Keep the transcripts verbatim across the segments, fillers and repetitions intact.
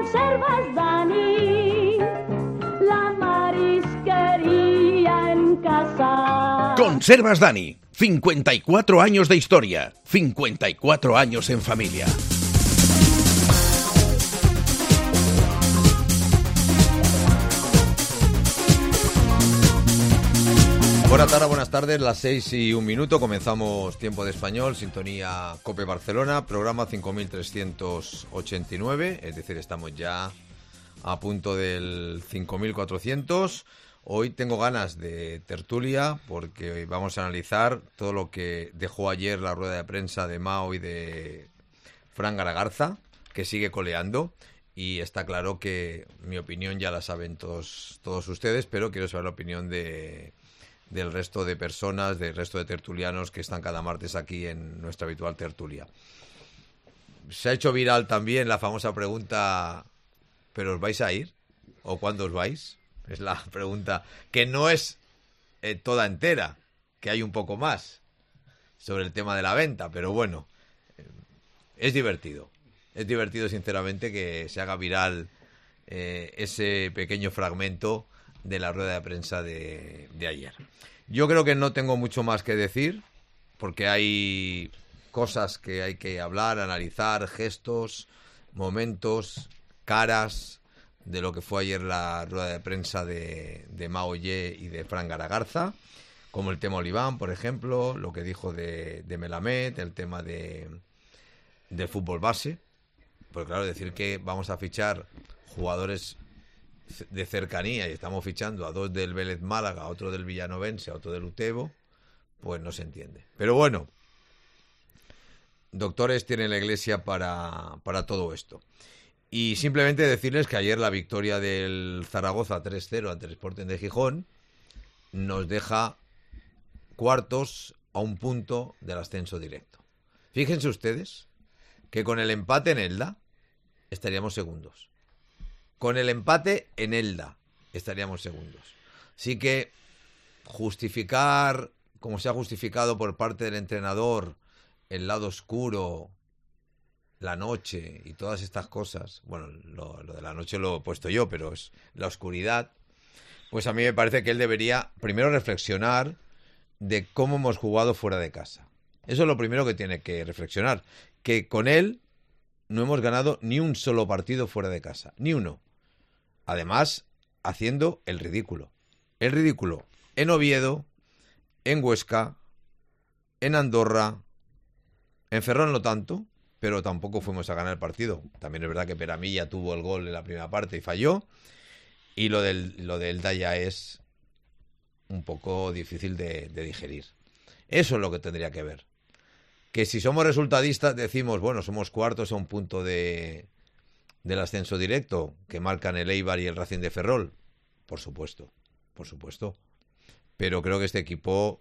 Conservas Dani, la marisquería en casa. Conservas Dani, cincuenta y cuatro años de historia, cincuenta y cuatro años en familia. Buenas tardes, buenas tardes, las seis y un minuto, comenzamos Tiempo de Español, sintonía COPE Barcelona, programa cinco mil trescientos ochenta y nueve, es decir, estamos ya a punto del cinco mil cuatrocientos. Hoy tengo ganas de tertulia porque hoy vamos a analizar todo lo que dejó ayer la rueda de prensa de Mao y de Fran Garagarza, que sigue coleando, y está claro que mi opinión ya la saben todos, todos ustedes, pero quiero saber la opinión de... del resto de personas, del resto de tertulianos que están cada martes aquí en nuestra habitual tertulia. Se ha hecho viral también la famosa pregunta, ¿pero os vais a ir? ¿O cuándo os vais? Es la pregunta que no es eh, toda entera, que hay un poco más sobre el tema de la venta, pero bueno, eh, es divertido. Es divertido, sinceramente, que se haga viral eh, ese pequeño fragmento de la rueda de prensa de, de ayer. Yo creo que no tengo mucho más que decir, porque hay cosas que hay que hablar, analizar, gestos, momentos, caras de lo que fue ayer la rueda de prensa de, de Mao Ye y de Fran Garagarza, como el tema Oliván, por ejemplo, lo que dijo de, de Melamed, el tema de, de fútbol base, porque claro, decir que vamos a fichar jugadores de cercanía y estamos fichando a dos del Vélez Málaga, a otro del Villanovense, a otro del Utebo, pues no se entiende. Pero bueno, doctores tiene la Iglesia para, para todo esto. Y simplemente decirles que ayer la victoria del Zaragoza tres cero ante el Sporting de Gijón nos deja cuartos a un punto del ascenso directo. Fíjense ustedes que con el empate en Elda estaríamos segundos. Con el empate en Elda estaríamos segundos. Así que justificar, como se ha justificado por parte del entrenador, el lado oscuro, la noche y todas estas cosas, bueno, lo, lo de la noche lo he puesto yo, pero es la oscuridad, pues a mí me parece que él debería primero reflexionar de cómo hemos jugado fuera de casa. Eso es lo primero que tiene que reflexionar, que con él no hemos ganado ni un solo partido fuera de casa, ni uno. Además, haciendo el ridículo. El ridículo en Oviedo, en Huesca, en Andorra, en Ferrol no tanto, pero tampoco fuimos a ganar el partido. También es verdad que Peramilla tuvo el gol en la primera parte y falló. Y lo del, lo del Daya es un poco difícil de, de digerir. Eso es lo que tendría que ver. Que si somos resultadistas decimos, bueno, somos cuartos a un punto de... del ascenso directo que marcan el Eibar y el Racing de Ferrol, por supuesto, por supuesto. Pero creo que este equipo,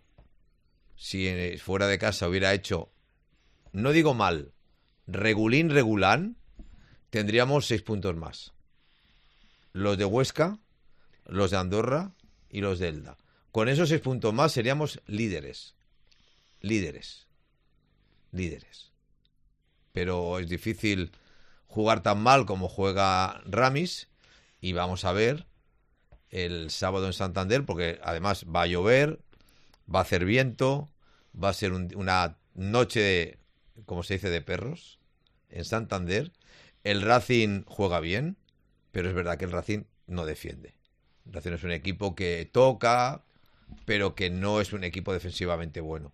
si fuera de casa hubiera hecho, no digo mal, regulín, regulán, tendríamos seis puntos más. Los de Huesca, los de Andorra y los de Elda. Con esos seis puntos más seríamos líderes. Líderes. Líderes. Pero es difícil jugar tan mal como juega Ramis, y vamos a ver el sábado en Santander, porque además va a llover, va a hacer viento, va a ser un, una noche de, como se dice, de perros en Santander. El Racing juega bien, pero es verdad que el Racing no defiende. El Racing es un equipo que toca, pero que no es un equipo defensivamente bueno.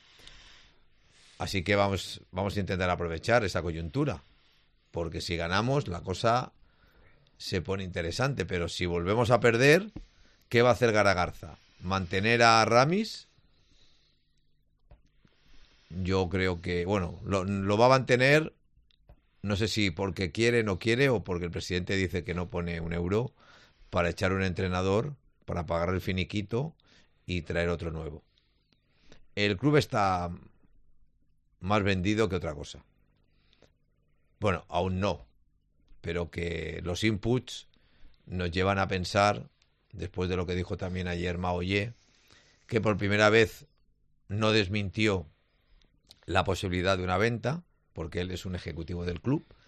Así que vamos, vamos a intentar aprovechar esa coyuntura, porque si ganamos la cosa se pone interesante, pero si volvemos a perder, ¿qué va a hacer Garagarza? ¿Mantener a Ramis? Yo creo que, bueno, lo, lo va a mantener, no sé si porque quiere, no quiere, o porque el presidente dice que no pone un euro para echar un entrenador, para pagar el finiquito y traer otro nuevo. El club está más vendido que otra cosa. Bueno, aún no, pero que los inputs nos llevan a pensar, después de lo que dijo también ayer Mao Ye, que por primera vez no desmintió la posibilidad de una venta, porque él es un ejecutivo del club,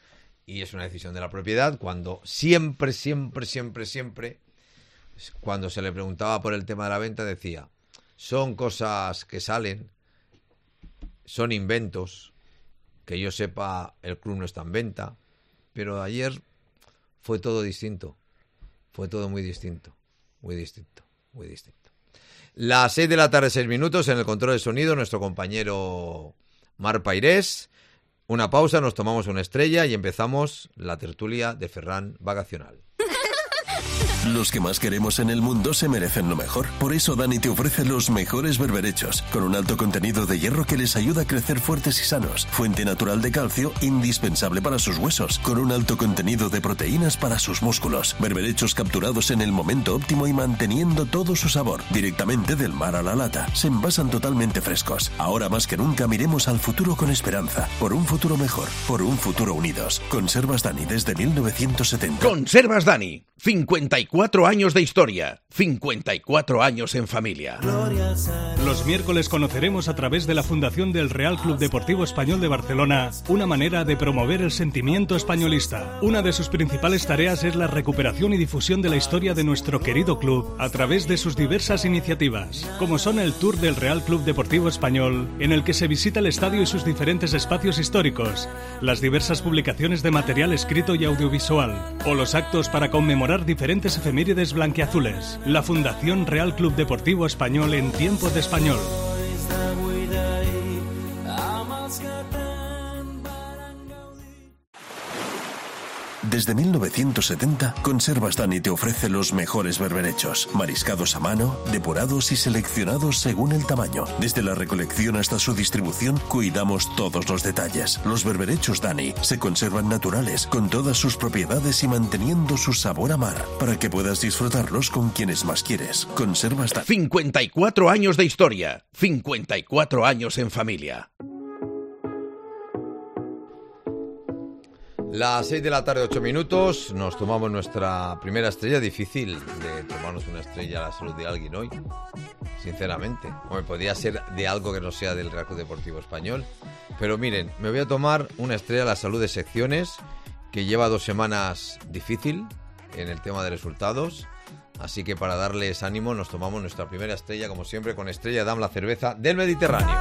y es una decisión de la propiedad, cuando siempre, siempre, siempre, siempre, cuando se le preguntaba por el tema de la venta, decía, son cosas que salen, son inventos, que yo sepa, el club no está en venta, pero ayer fue todo distinto, fue todo muy distinto, muy distinto, muy distinto. Las seis de la tarde, seis minutos, en el control de sonido, nuestro compañero Mar Pairés. Una pausa, nos tomamos una estrella y empezamos la tertulia de Ferran Vacacional. Los que más queremos en el mundo se merecen lo mejor. Por eso Dani te ofrece los mejores berberechos, con un alto contenido de hierro que les ayuda a crecer fuertes y sanos. Fuente natural de calcio, indispensable para sus huesos, con un alto contenido de proteínas para sus músculos. Berberechos capturados en el momento óptimo y manteniendo todo su sabor, directamente del mar a la lata. Se envasan totalmente frescos. Ahora más que nunca miremos al futuro con esperanza. Por un futuro mejor, por un futuro unidos. Conservas Dani desde mil novecientos setenta. Conservas Dani. cincuenta y cuatro años de historia, cincuenta y cuatro años en familia. Los miércoles conoceremos a través de la Fundación del Real Club Deportivo Español de Barcelona una manera de promover el sentimiento españolista. Una de sus principales tareas es la recuperación y difusión de la historia de nuestro querido club a través de sus diversas iniciativas, como son el Tour del Real Club Deportivo Español, en el que se visita el estadio y sus diferentes espacios históricos, las diversas publicaciones de material escrito y audiovisual, o los actos para conmemorar diferentes efemérides blanquiazules. La Fundación Real Club Deportivo Español en tiempo de español. Desde mil novecientos setenta, Conservas Dani te ofrece los mejores berberechos, mariscados a mano, depurados y seleccionados según el tamaño. Desde la recolección hasta su distribución, cuidamos todos los detalles. Los berberechos Dani se conservan naturales, con todas sus propiedades y manteniendo su sabor a mar, para que puedas disfrutarlos con quienes más quieres. Conservas Dani. cincuenta y cuatro años de historia, cincuenta y cuatro años en familia. Las seis de la tarde, ocho minutos, nos tomamos nuestra primera estrella. Difícil de tomarnos una estrella a la salud de alguien hoy, sinceramente. Hombre, podría ser de algo que no sea del Real Club Deportivo Español. Pero miren, me voy a tomar una estrella a la salud de secciones, que lleva dos semanas difícil en el tema de resultados. Así que para darles ánimo nos tomamos nuestra primera estrella, como siempre, con Estrella Damm, la cerveza del Mediterráneo.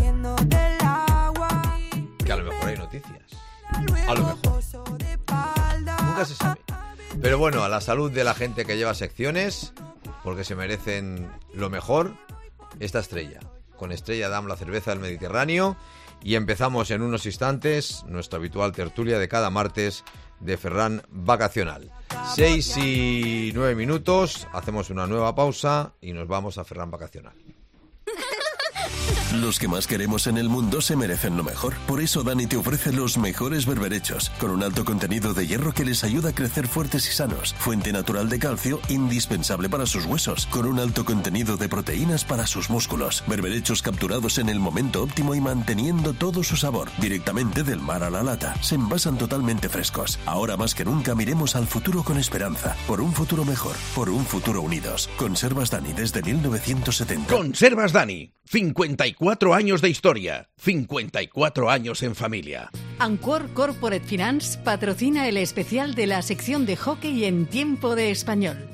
Que a lo mejor hay noticias. A lo mejor. Nunca se sabe. Pero bueno, a la salud de la gente que lleva secciones, porque se merecen lo mejor, esta estrella. Con Estrella Damm, la cerveza del Mediterráneo. Y empezamos en unos instantes nuestra habitual tertulia de cada martes de Ferran Vacacional. Seis y nueve minutos, hacemos una nueva pausa y nos vamos a Ferran Vacacional. Los que más queremos en el mundo se merecen lo mejor. Por eso Dani te ofrece los mejores berberechos, con un alto contenido de hierro que les ayuda a crecer fuertes y sanos. Fuente natural de calcio, indispensable para sus huesos, con un alto contenido de proteínas para sus músculos. Berberechos capturados en el momento óptimo y manteniendo todo su sabor, directamente del mar a la lata. Se envasan totalmente frescos. Ahora más que nunca miremos al futuro con esperanza. Por un futuro mejor, por un futuro unidos. Conservas Dani desde mil novecientos setenta. Conservas Dani. cincuenta y cuatro años de historia, cincuenta y cuatro años en familia. Anquor Corporate Finance patrocina el especial de la sección de hockey en tiempo de español.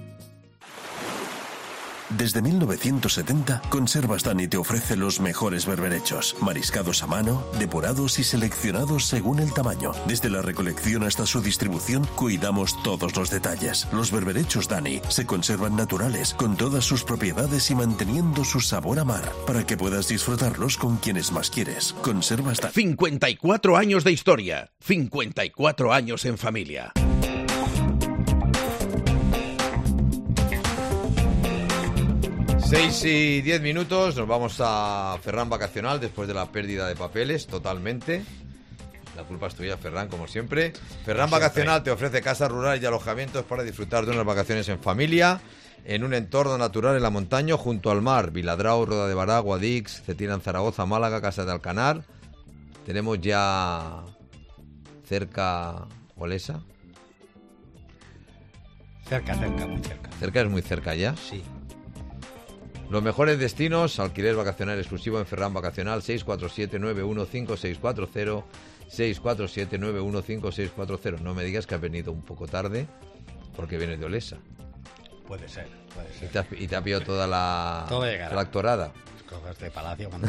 Desde mil novecientos setenta, Conservas Dani te ofrece los mejores berberechos, mariscados a mano, depurados y seleccionados según el tamaño. Desde la recolección hasta su distribución, cuidamos todos los detalles. Los berberechos Dani se conservan naturales, con todas sus propiedades y manteniendo su sabor a mar, para que puedas disfrutarlos con quienes más quieres. Conservas Dani. cincuenta y cuatro años de historia, cincuenta y cuatro años en familia. Seis y diez minutos, nos vamos a Ferran Vacacional después de la pérdida de papeles, totalmente. La culpa es tuya, Ferran, como siempre. Ferran siempre. Vacacional te ofrece casas rurales y alojamientos para disfrutar de unas vacaciones en familia, en un entorno natural en la montaña, junto al mar. Viladrau, Roda de Bará, Guadix, Cetina en Zaragoza, Málaga, Casa de Alcanar. Tenemos ya cerca Olesa. Cerca, cerca, muy cerca. ¿Cerca es muy cerca ya? Sí. Los mejores destinos, alquiler vacacional exclusivo en Ferran Vacacional, seis cuatro siete nueve uno cinco seis cuatro cero, seis cuatro siete nueve uno cinco seis cuatro cero. No me digas que has venido un poco tarde, porque vienes de Olesa. Puede ser, puede ser. Y te, has, y te ha pillado toda la tractorada. Cosas de palacio cuando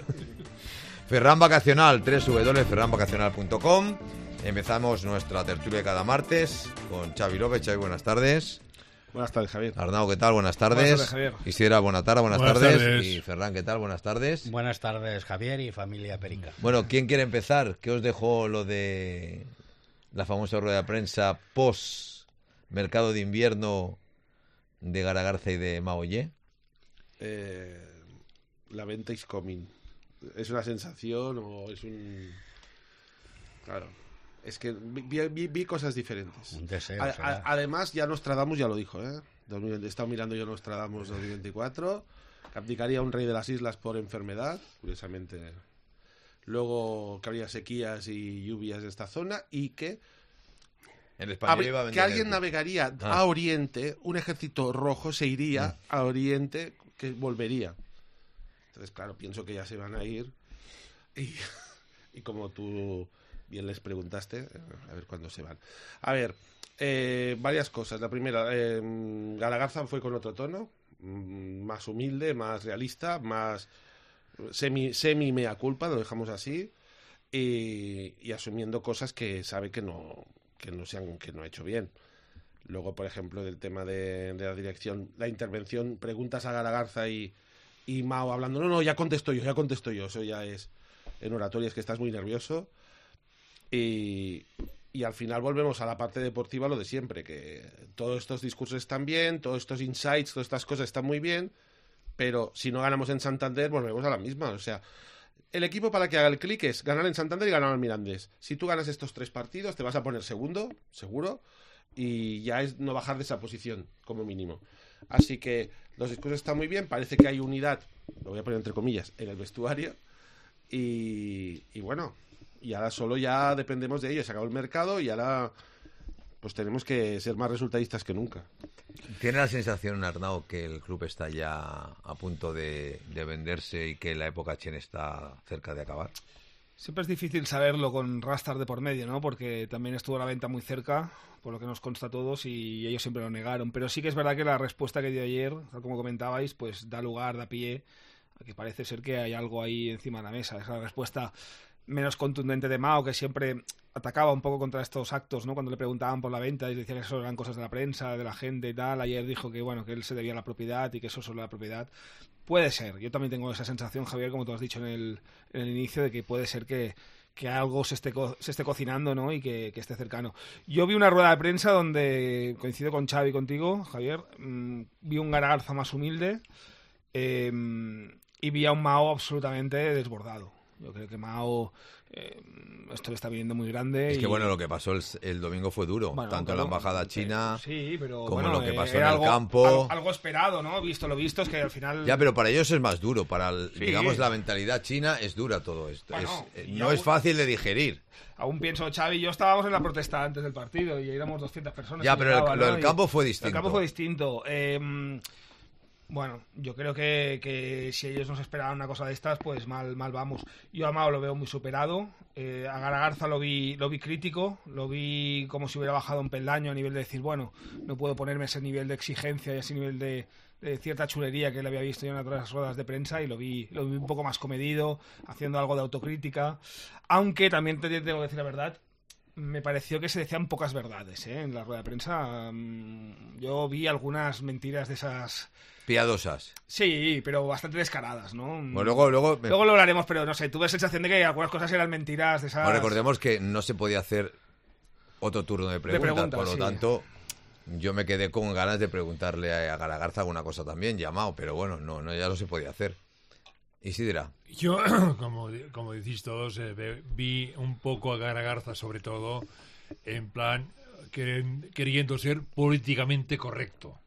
Ferran Vacacional, doble u doble u doble u punto ferran vacacional punto com. Empezamos nuestra tertulia cada martes con Xavi López. Xavi, buenas tardes. Buenas tardes, Javier. Arnau, ¿qué tal? Buenas tardes. Buenas tardes, Javier. Isidra, buenas tardes, buenas, buenas tardes. tardes. Y Ferran, ¿qué tal? Buenas tardes. Buenas tardes, Javier y familia Perica. Bueno, ¿quién quiere empezar? ¿Qué os dejó lo de la famosa rueda de prensa post mercado de invierno de Garagarza y de Maoye? Eh, la venta is coming. ¿Es una sensación o es un...? Claro, es que vi, vi, vi cosas diferentes. Un deseo, a, a, además, ya Nostradamus ya lo dijo, ¿eh? He estado mirando yo Nostradamus dos mil veinticuatro, que abdicaría un rey de las islas por enfermedad, curiosamente. Luego que habría sequías y lluvias en esta zona y que... El español iba a vender que alguien el... navegaría ah. a Oriente, un ejército rojo se iría mm. a Oriente, que volvería. Entonces, claro, pienso que ya se van a ir. Y, y como tú bien les preguntaste, a ver cuándo se van. A ver, eh, varias cosas. La primera, eh, Garagarza fue con otro tono, más humilde, más realista, más semi, semi mea culpa, lo dejamos así, y, y asumiendo cosas que sabe que no... que no se han, que no ha hecho bien. Luego, por ejemplo, del tema de, de la dirección, la intervención, preguntas a Garagarza y, y Mao hablando, no, no, ya contesto yo, ya contesto yo, eso ya es en oratoria, es que estás muy nervioso. Y, y al final volvemos a la parte deportiva, lo de siempre, que todos estos discursos están bien, todos estos insights, todas estas cosas están muy bien, pero si no ganamos en Santander, volvemos a la misma, o sea... El equipo para que haga el clic es ganar en Santander y ganar al Mirandés. Si tú ganas estos tres partidos, te vas a poner segundo, seguro, y ya es no bajar de esa posición, como mínimo. Así que los discursos están muy bien, parece que hay unidad, lo voy a poner entre comillas, en el vestuario, y, y bueno, y ahora solo ya dependemos de ellos. Se acabó el mercado y ahora pues tenemos que ser más resultadistas que nunca. ¿Tiene la sensación, Arnau, que el club está ya a punto de, de venderse y que la época Chen está cerca de acabar? Siempre es difícil saberlo con rastras de por medio, ¿no? Porque también estuvo la venta muy cerca, por lo que nos consta a todos, y ellos siempre lo negaron. Pero sí que es verdad que la respuesta que dio ayer, tal como comentabais, pues da lugar, da pie, a que parece ser que hay algo ahí encima de la mesa. Esa respuesta menos contundente de Mao, que siempre atacaba un poco contra estos actos, ¿no? Cuando le preguntaban por la venta y decía que eso eran cosas de la prensa, de la gente y tal. Ayer dijo que bueno, que él se debía a la propiedad y que eso solo la propiedad. Puede ser, yo también tengo esa sensación, Javier, como tú has dicho en el, en el inicio, de que puede ser que, que algo se esté, co- se esté cocinando, ¿no? Y que, que esté cercano. Yo vi una rueda de prensa donde, coincido con Xavi y contigo, Javier, mmm, vi un Garagarza más humilde, eh, y vi a un Mao absolutamente desbordado. Yo creo que Mao eh, esto le está viniendo muy grande. Es y... que bueno, lo que pasó el, el domingo fue duro, bueno, tanto claro, en la embajada china sí, pero, como bueno, lo que pasó eh, en el algo, campo. Algo, algo esperado, ¿no? Visto lo visto, es que al final... Ya, pero para ellos es más duro, para el, Sí. digamos la mentalidad china es dura todo esto. Bueno, es, eh, y no aún- es fácil de digerir. Aún pienso, Xavi y yo estábamos en la protesta antes del partido y éramos doscientas personas. Ya, que pero el- llegaban, lo ¿no? del Y- campo fue distinto. El campo fue distinto. Eh, bueno, yo creo que, que si ellos nos esperaban una cosa de estas, pues mal mal vamos. Yo a Mao lo veo muy superado. Eh, a Garagarza lo vi lo vi crítico, lo vi como si hubiera bajado un peldaño a nivel de decir, bueno, no puedo ponerme ese nivel de exigencia y ese nivel de, de cierta chulería que le había visto yo en otras ruedas de prensa, y lo vi lo vi un poco más comedido, haciendo algo de autocrítica. Aunque también te tengo que decir la verdad, me pareció que se decían pocas verdades, ¿eh? En la rueda de prensa. mm, Yo vi algunas mentiras de esas... Piadosas. Sí, pero bastante descaradas, ¿no? Bueno, luego, luego, me- Luego lo hablaremos, pero no sé, tuve la sensación de que algunas cosas eran mentiras de esas... bueno, recordemos que no se podía hacer otro turno de preguntas, preguntas, por lo sí. tanto, yo me quedé con ganas de preguntarle a, a Garagarza alguna cosa también, llamado, pero bueno, no, no ya no se podía hacer. Isidra. Yo, como, como decís todos, eh, ve- vi un poco a Garagarza, sobre todo, en plan, queren- queriendo ser políticamente correcto.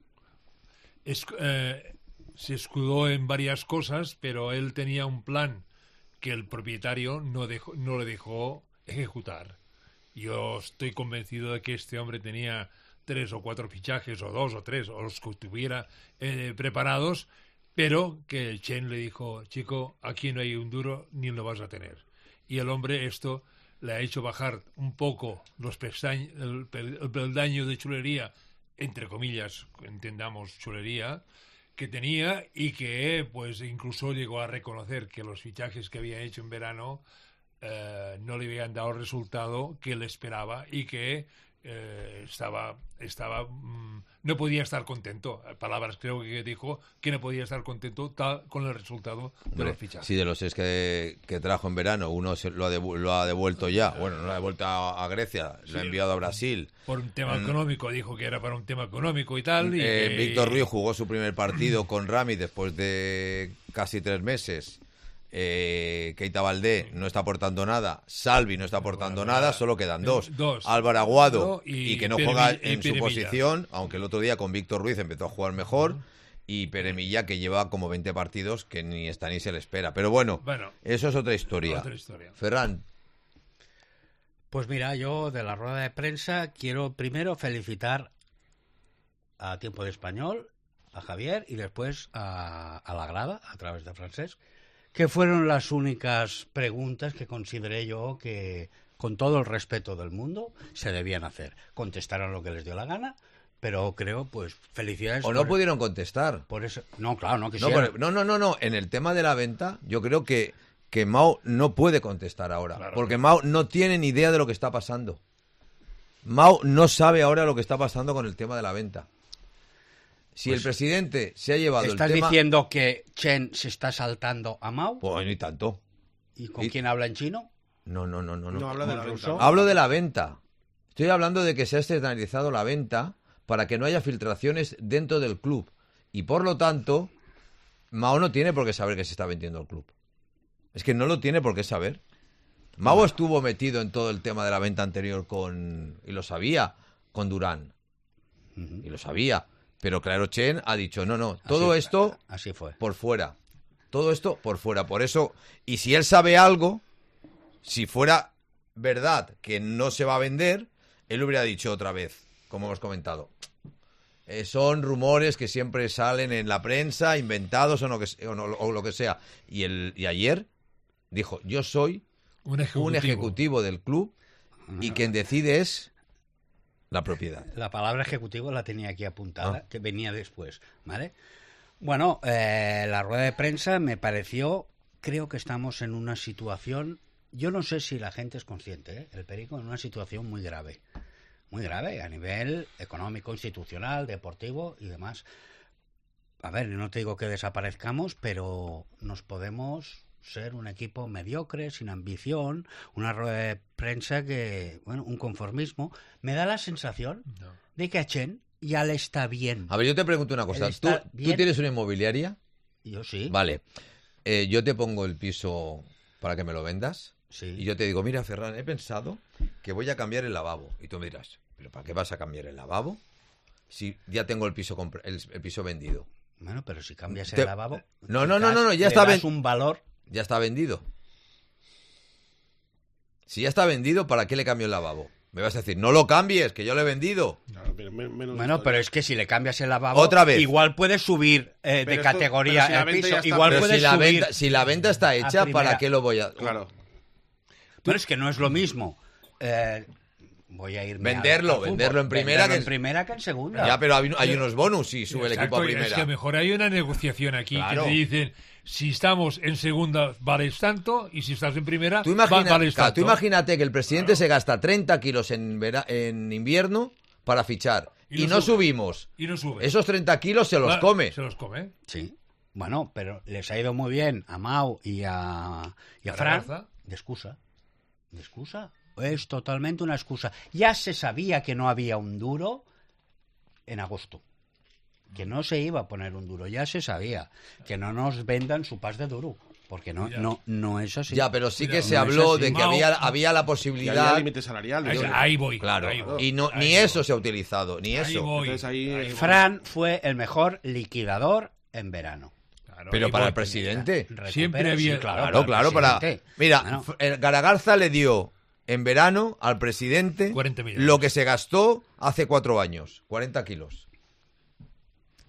Es, eh, se escudó en varias cosas, pero él tenía un plan que el propietario no, dejó, no le dejó ejecutar. Yo estoy convencido de que este hombre tenía tres o cuatro fichajes, o dos o tres, o los que tuviera eh, preparados, pero que Chen le dijo, chico, aquí no hay un duro ni lo vas a tener. Y el hombre esto le ha hecho bajar un poco los pestañ- el, pel- el peldaño de chulería, entre comillas, entendamos chulería, que tenía, y que pues incluso llegó a reconocer que los fichajes que había hecho en verano eh, no le habían dado el resultado que él esperaba y que eh, estaba, estaba mm, no podía estar contento. Palabras creo que dijo que no podía estar contento tal, con el resultado de Hombre, los fichajes. sí, de los seis que, que trajo en verano, uno se, lo, ha devu- lo ha devuelto ya. Bueno, no lo ha devuelto a, a Grecia, lo ha Sí. enviado a Brasil. Por un tema Mm. económico, dijo que era para un tema económico y tal. Y Eh, que- Víctor Ruiz jugó su primer partido con Rami después de casi tres meses. Eh, Keita Valdé no está aportando nada. Salvi no está aportando Bueno, nada. nada. Solo quedan Eh, dos. dos. Álvaro Aguado Y y, que no Pere juega Mi- y en su Pere Milla. posición, aunque el otro día con Víctor Ruiz empezó a jugar mejor. Y Pere Milla, que lleva como veinte partidos que ni está ni se le espera. Pero bueno, Bueno, eso es otra historia. otra historia. Ferran, Pues mira, yo de la rueda de prensa quiero primero felicitar a Tiempo de Español, a Javier y después a, a la grada, a través de Francesc, que fueron las únicas preguntas que consideré yo que, con todo el respeto del mundo, se debían hacer. Contestaron lo que les dio la gana, pero creo, pues, felicidades. o no por- pudieron contestar. por eso. No, claro, no No, quisieron. pero- no, no, no, no. En el tema de la venta, yo creo que, que Mao no puede contestar ahora. Claro. Porque Mao no tiene ni idea de lo que está pasando. Mao no sabe ahora lo que está pasando con el tema de la venta. Si Pues, el presidente se ha llevado el ¿Estás tema... diciendo que Chen se está saltando a Mao? Pues ni tanto. ¿Y con y- quién habla en chino? No, no, no, no. No no. habla de la ¿Con venta. ruso? Hablo de la venta. Estoy hablando de que se ha externalizado la venta para que no haya filtraciones dentro del club. Y por lo tanto, Mao no tiene por qué saber que se está vendiendo el club. Es que no lo tiene por qué saber. Mao estuvo metido en todo el tema de la venta anterior con... y lo sabía, con Durán. Ujú. Y lo sabía. Pero claro, Chen ha dicho, no, no, todo Así- esto Así fue. por fuera. Todo esto por fuera. Por eso, y si él sabe algo, si fuera verdad que no se va a vender, él hubiera dicho otra vez, como hemos comentado. Eh, son rumores que siempre salen en la prensa, inventados o, no que, se- o, no- o lo que sea. Y, el, y ayer dijo, yo soy Un ejecutivo. un ejecutivo del club y quien decide es la propiedad. La palabra ejecutivo la tenía aquí apuntada, Ah. que venía después, ¿vale? Bueno, eh, la rueda de prensa me pareció, creo que estamos en una situación, yo no sé si la gente es consciente, ¿eh? El Perico en una situación muy grave, muy grave a nivel económico, institucional, deportivo y demás. A ver, no te digo que desaparezcamos, pero nos podemos ser un equipo mediocre, sin ambición, una rueda de prensa que, bueno, un conformismo. Me da la sensación No. de que a Chen ya le está bien. A ver, yo te pregunto una cosa. Él ¿Tú, está ¿Tú bien. tienes una inmobiliaria? Yo sí. Vale. Eh, yo te pongo el piso para que me lo vendas. Sí. Y yo te digo, mira, Ferran, he pensado que voy a cambiar el lavabo. Y tú me dirás, ¿pero para qué vas a cambiar el lavabo? Si ya tengo el piso compra- el, el piso vendido. Bueno, pero si cambias Te- el lavabo... No, no, no, no, no, ya le está das ven- un valor... Ya está vendido. Si ya está vendido, ¿para qué le cambio el lavabo? Me vas a decir, no lo cambies, que yo lo he vendido. Claro, pero men- menos Bueno, historia. pero es que si le cambias el lavabo... Otra vez. Igual puedes subir eh, Pero de esto- categoría pero si la el venta piso. ya está- Igual Pero puedes si la, subir... venta, si la venta está hecha, primera. ¿para qué lo voy a...? Claro. Pero es que no es lo mismo. Eh, voy a irme Venderlo, al- al fútbol. venderlo en primera Venderlo que- en primera que en segunda. Ya, pero hay, hay unos bonus si sube el equipo a Exacto, primera. Es que mejor hay una negociación aquí Claro. que te dicen, si estamos en segunda vales tanto y si estás en primera Tú, va- imagina- vales claro, tanto. tú imagínate que el presidente se gasta treinta kilos en, vera- en invierno para fichar Y y, no no sube. subimos. Y no sube. Esos treinta kilos se los Claro, come. Se los come. Sí. Bueno, pero les ha ido muy bien a Mau y a, y a A la Fran. Garza. De excusa. De excusa. Es totalmente una excusa. Ya se sabía que no había un duro en agosto. Que no se iba a poner un duro. Ya se sabía. Que no nos vendan su pas de duro. Porque no, Ya. no, no es así. Ya, pero sí que Cuidado, se no es habló así. de que Mao- había, había la Y había posibilidad. límite salarial. Ahí, ¿no? ahí voy. Claro, ahí voy. y no, Ahí ni voy. eso se ha utilizado, ni Ahí eso. voy. Entonces ahí- Ahí voy. Fran fue el mejor liquidador en verano. Claro, Pero ahí para voy. el presidente. Recupera- Siempre había- sí, Claro, el claro, para... presidente. Mira, Bueno, F- el Garagarza le dio en verano al presidente cuarenta millones. lo que se gastó hace cuatro años, cuarenta kilos.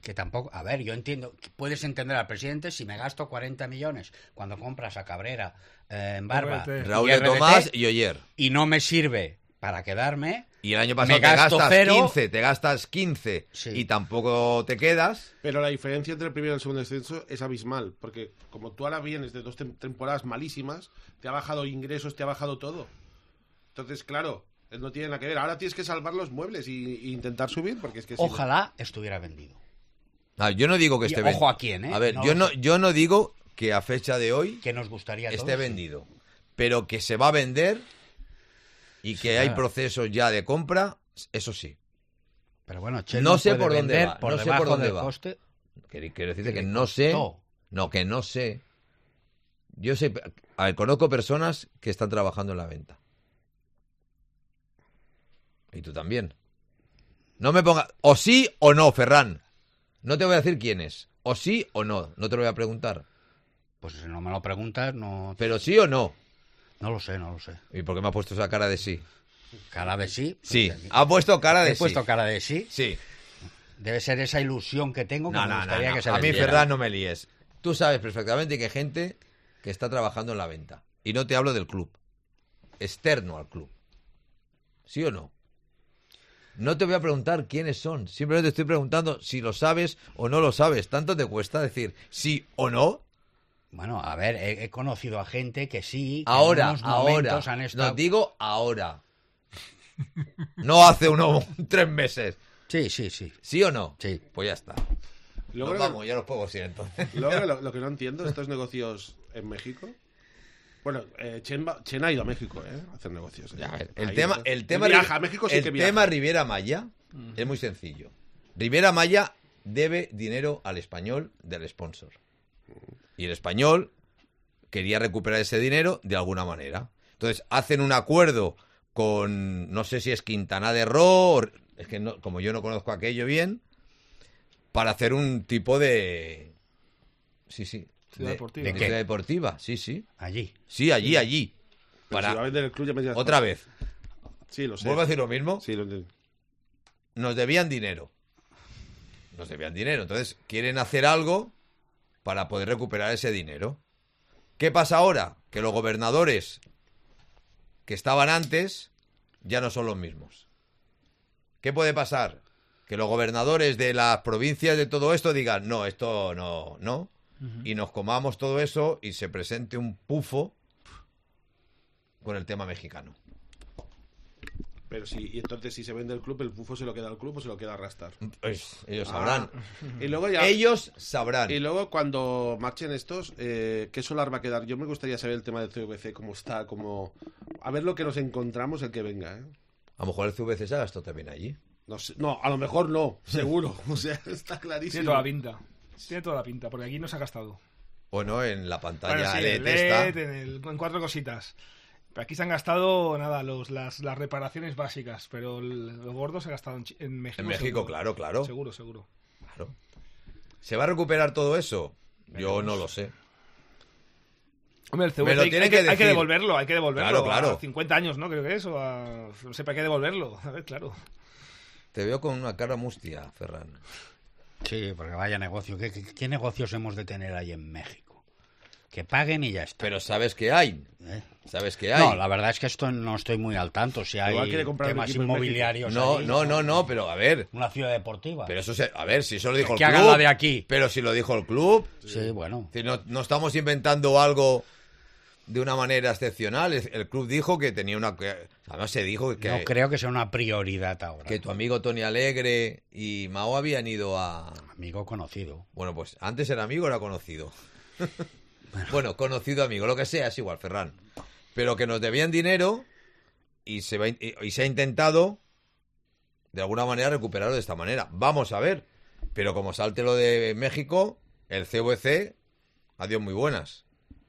Que tampoco, a ver, yo entiendo, puedes entender al presidente si me gasto cuarenta millones cuando compras a Cabrera, eh, en Barba, R B T. Raúl y de R B T, Tomás y Oyer. y no me sirve para quedarme. Y el año pasado me te gasto gastas cero. quince, te gastas quince Sí. y tampoco te quedas. Pero la diferencia entre el primero y el segundo descenso es abismal, porque como tú ahora vienes de dos tem- temporadas malísimas, te ha bajado ingresos, te ha bajado todo. Entonces, claro, no tiene nada que ver. Ahora tienes que salvar los muebles y, y intentar subir, porque es que si no- Ojalá estuviera vendido. Ah, yo no digo que Y esté ojo vendido. a quién, ¿eh? A ver, No yo lo no, sé. yo no digo que a fecha de hoy Que nos gustaría a esté todos, sí. vendido, pero que se va a vender y que Sí, hay claro. procesos ya de compra, eso sí. Pero bueno, Chelsea No sé puede por dónde vender va, por no sé debajo por dónde del va. coste. Quiero quiero decirte Que que le no sé, costó. no, que no sé. Yo sé, a ver, conozco personas que están trabajando en la venta. Y tú también. No me pongas, o sí o no, Ferran. No te voy a decir quién es. O sí o no, no te lo voy a preguntar. Pues si no me lo preguntas, no, Pero sí o no. no lo sé, no lo sé. ¿Y por qué me ha puesto esa cara de sí? Cara de sí. Sí, pues, ha puesto cara de He sí. puesto cara de sí. Sí. Debe ser esa ilusión que tengo que No, me no, no, gustaría no. que se A mí, vendiera. Ferran, no me líes. Tú sabes perfectamente que hay gente que está trabajando en la venta. Y no te hablo del club. Externo al club. ¿Sí o no? No te voy a preguntar quiénes son. Simplemente te estoy preguntando si lo sabes o no lo sabes. ¿Tanto te cuesta decir sí o no? Bueno, a ver, he, he conocido a gente que sí, que Ahora, en unos ahora. momentos han estado... No, digo ahora. No hace uno, tres meses. Sí, sí, sí. ¿Sí o no? Sí. Pues ya está. Luego, Nos vamos, ya los puedo ir entonces. luego lo, lo que no entiendo, estos negocios en México. Bueno, eh, Chen, va- Chen ha ido a México, ¿eh? A hacer negocios. ¿eh? Ya, a ver, el Ha tema, ido. el tema, Él viaja a México, sí el que viaja. tema Riviera Maya es muy sencillo. Riviera Maya debe dinero al español del sponsor. Y el español quería recuperar ese dinero de alguna manera. Entonces hacen un acuerdo con, no sé si es Quintana de Roo, o- es que no, como yo no conozco aquello bien, para hacer un tipo de... Sí, sí. Ciudad de, deportiva. de ¿De qué? ciudad deportiva, sí, sí. Allí. Sí, allí, allí. Pero Para... si va a vender el club, ya me dirás- Otra vez. Sí, lo sé. ¿Vuelvo a decir lo mismo? Sí, lo entiendo. Nos debían dinero. Nos debían dinero. Entonces, quieren hacer algo para poder recuperar ese dinero. ¿Qué pasa ahora? Que los gobernadores que estaban antes ya no son los mismos. ¿Qué puede pasar? Que los gobernadores de las provincias de todo esto digan, no, esto no, no. Y nos comamos todo eso y se presente un pufo con el tema mexicano. Pero sí, y entonces si se vende el club, el bufo se lo queda al club o se lo queda a arrastrar. Pues ellos sabrán. Y luego ya. Ellos sabrán. Y luego cuando marchen estos, eh, ¿qué solar va a quedar? Yo me gustaría saber el tema del C V C, cómo está, cómo... A ver lo que nos encontramos el que venga, ¿eh? A lo mejor el C V C se gastó también allí. No, sé- no, a lo mejor no, seguro. O sea, está clarísimo. Tiene toda la pinta. Tiene toda la pinta, porque aquí no se ha gastado. Bueno, en la pantalla Bueno, sí, L E el D L está. E D, en, el- en cuatro cositas. Pero aquí se han gastado, nada, los, las, las reparaciones básicas, pero el, lo gordo se ha gastado en, Chi- en México. En México, seguro. claro, claro. Seguro, seguro. Claro. ¿Se va a recuperar todo eso? Yo no lo sé. Hombre, el Me C V C lo hay, tiene hay que que, hay que decir. devolverlo, hay que devolverlo. Claro, claro. A cincuenta años, ¿no? Creo que es, o a... No sé, pero hay que devolverlo. A ver, claro. Te veo con una cara mustia, Ferran. Sí, porque vaya negocio. ¿Qué, qué, qué negocios hemos de tener ahí en México? Que paguen y ya está. Pero sabes que hay. ¿Eh? Sabes que hay. No, la verdad es que esto no estoy muy al tanto. Si hay Igual quiere comprar un temas equipo en inmobiliarios. No, allí, no, no, no, pero a ver. Una ciudad deportiva. Pero eso se, a ver, si eso lo dijo el que club. hagan la de aquí. Pero si lo dijo el club. Sí, bueno. Si no, no estamos inventando algo de una manera excepcional. El, el club dijo que tenía una. Que, además se dijo que. No creo que sea una prioridad ahora. Que tu amigo Tony Alegre y Mao habían ido a... Amigo conocido. Bueno, pues antes era amigo, era conocido. Bueno, conocido amigo, lo que sea, es igual, Ferran. Pero que nos debían dinero y se, va, y, y se ha intentado de alguna manera recuperarlo de esta manera. Vamos a ver. Pero como salte lo de México, el C V C, adiós muy buenas.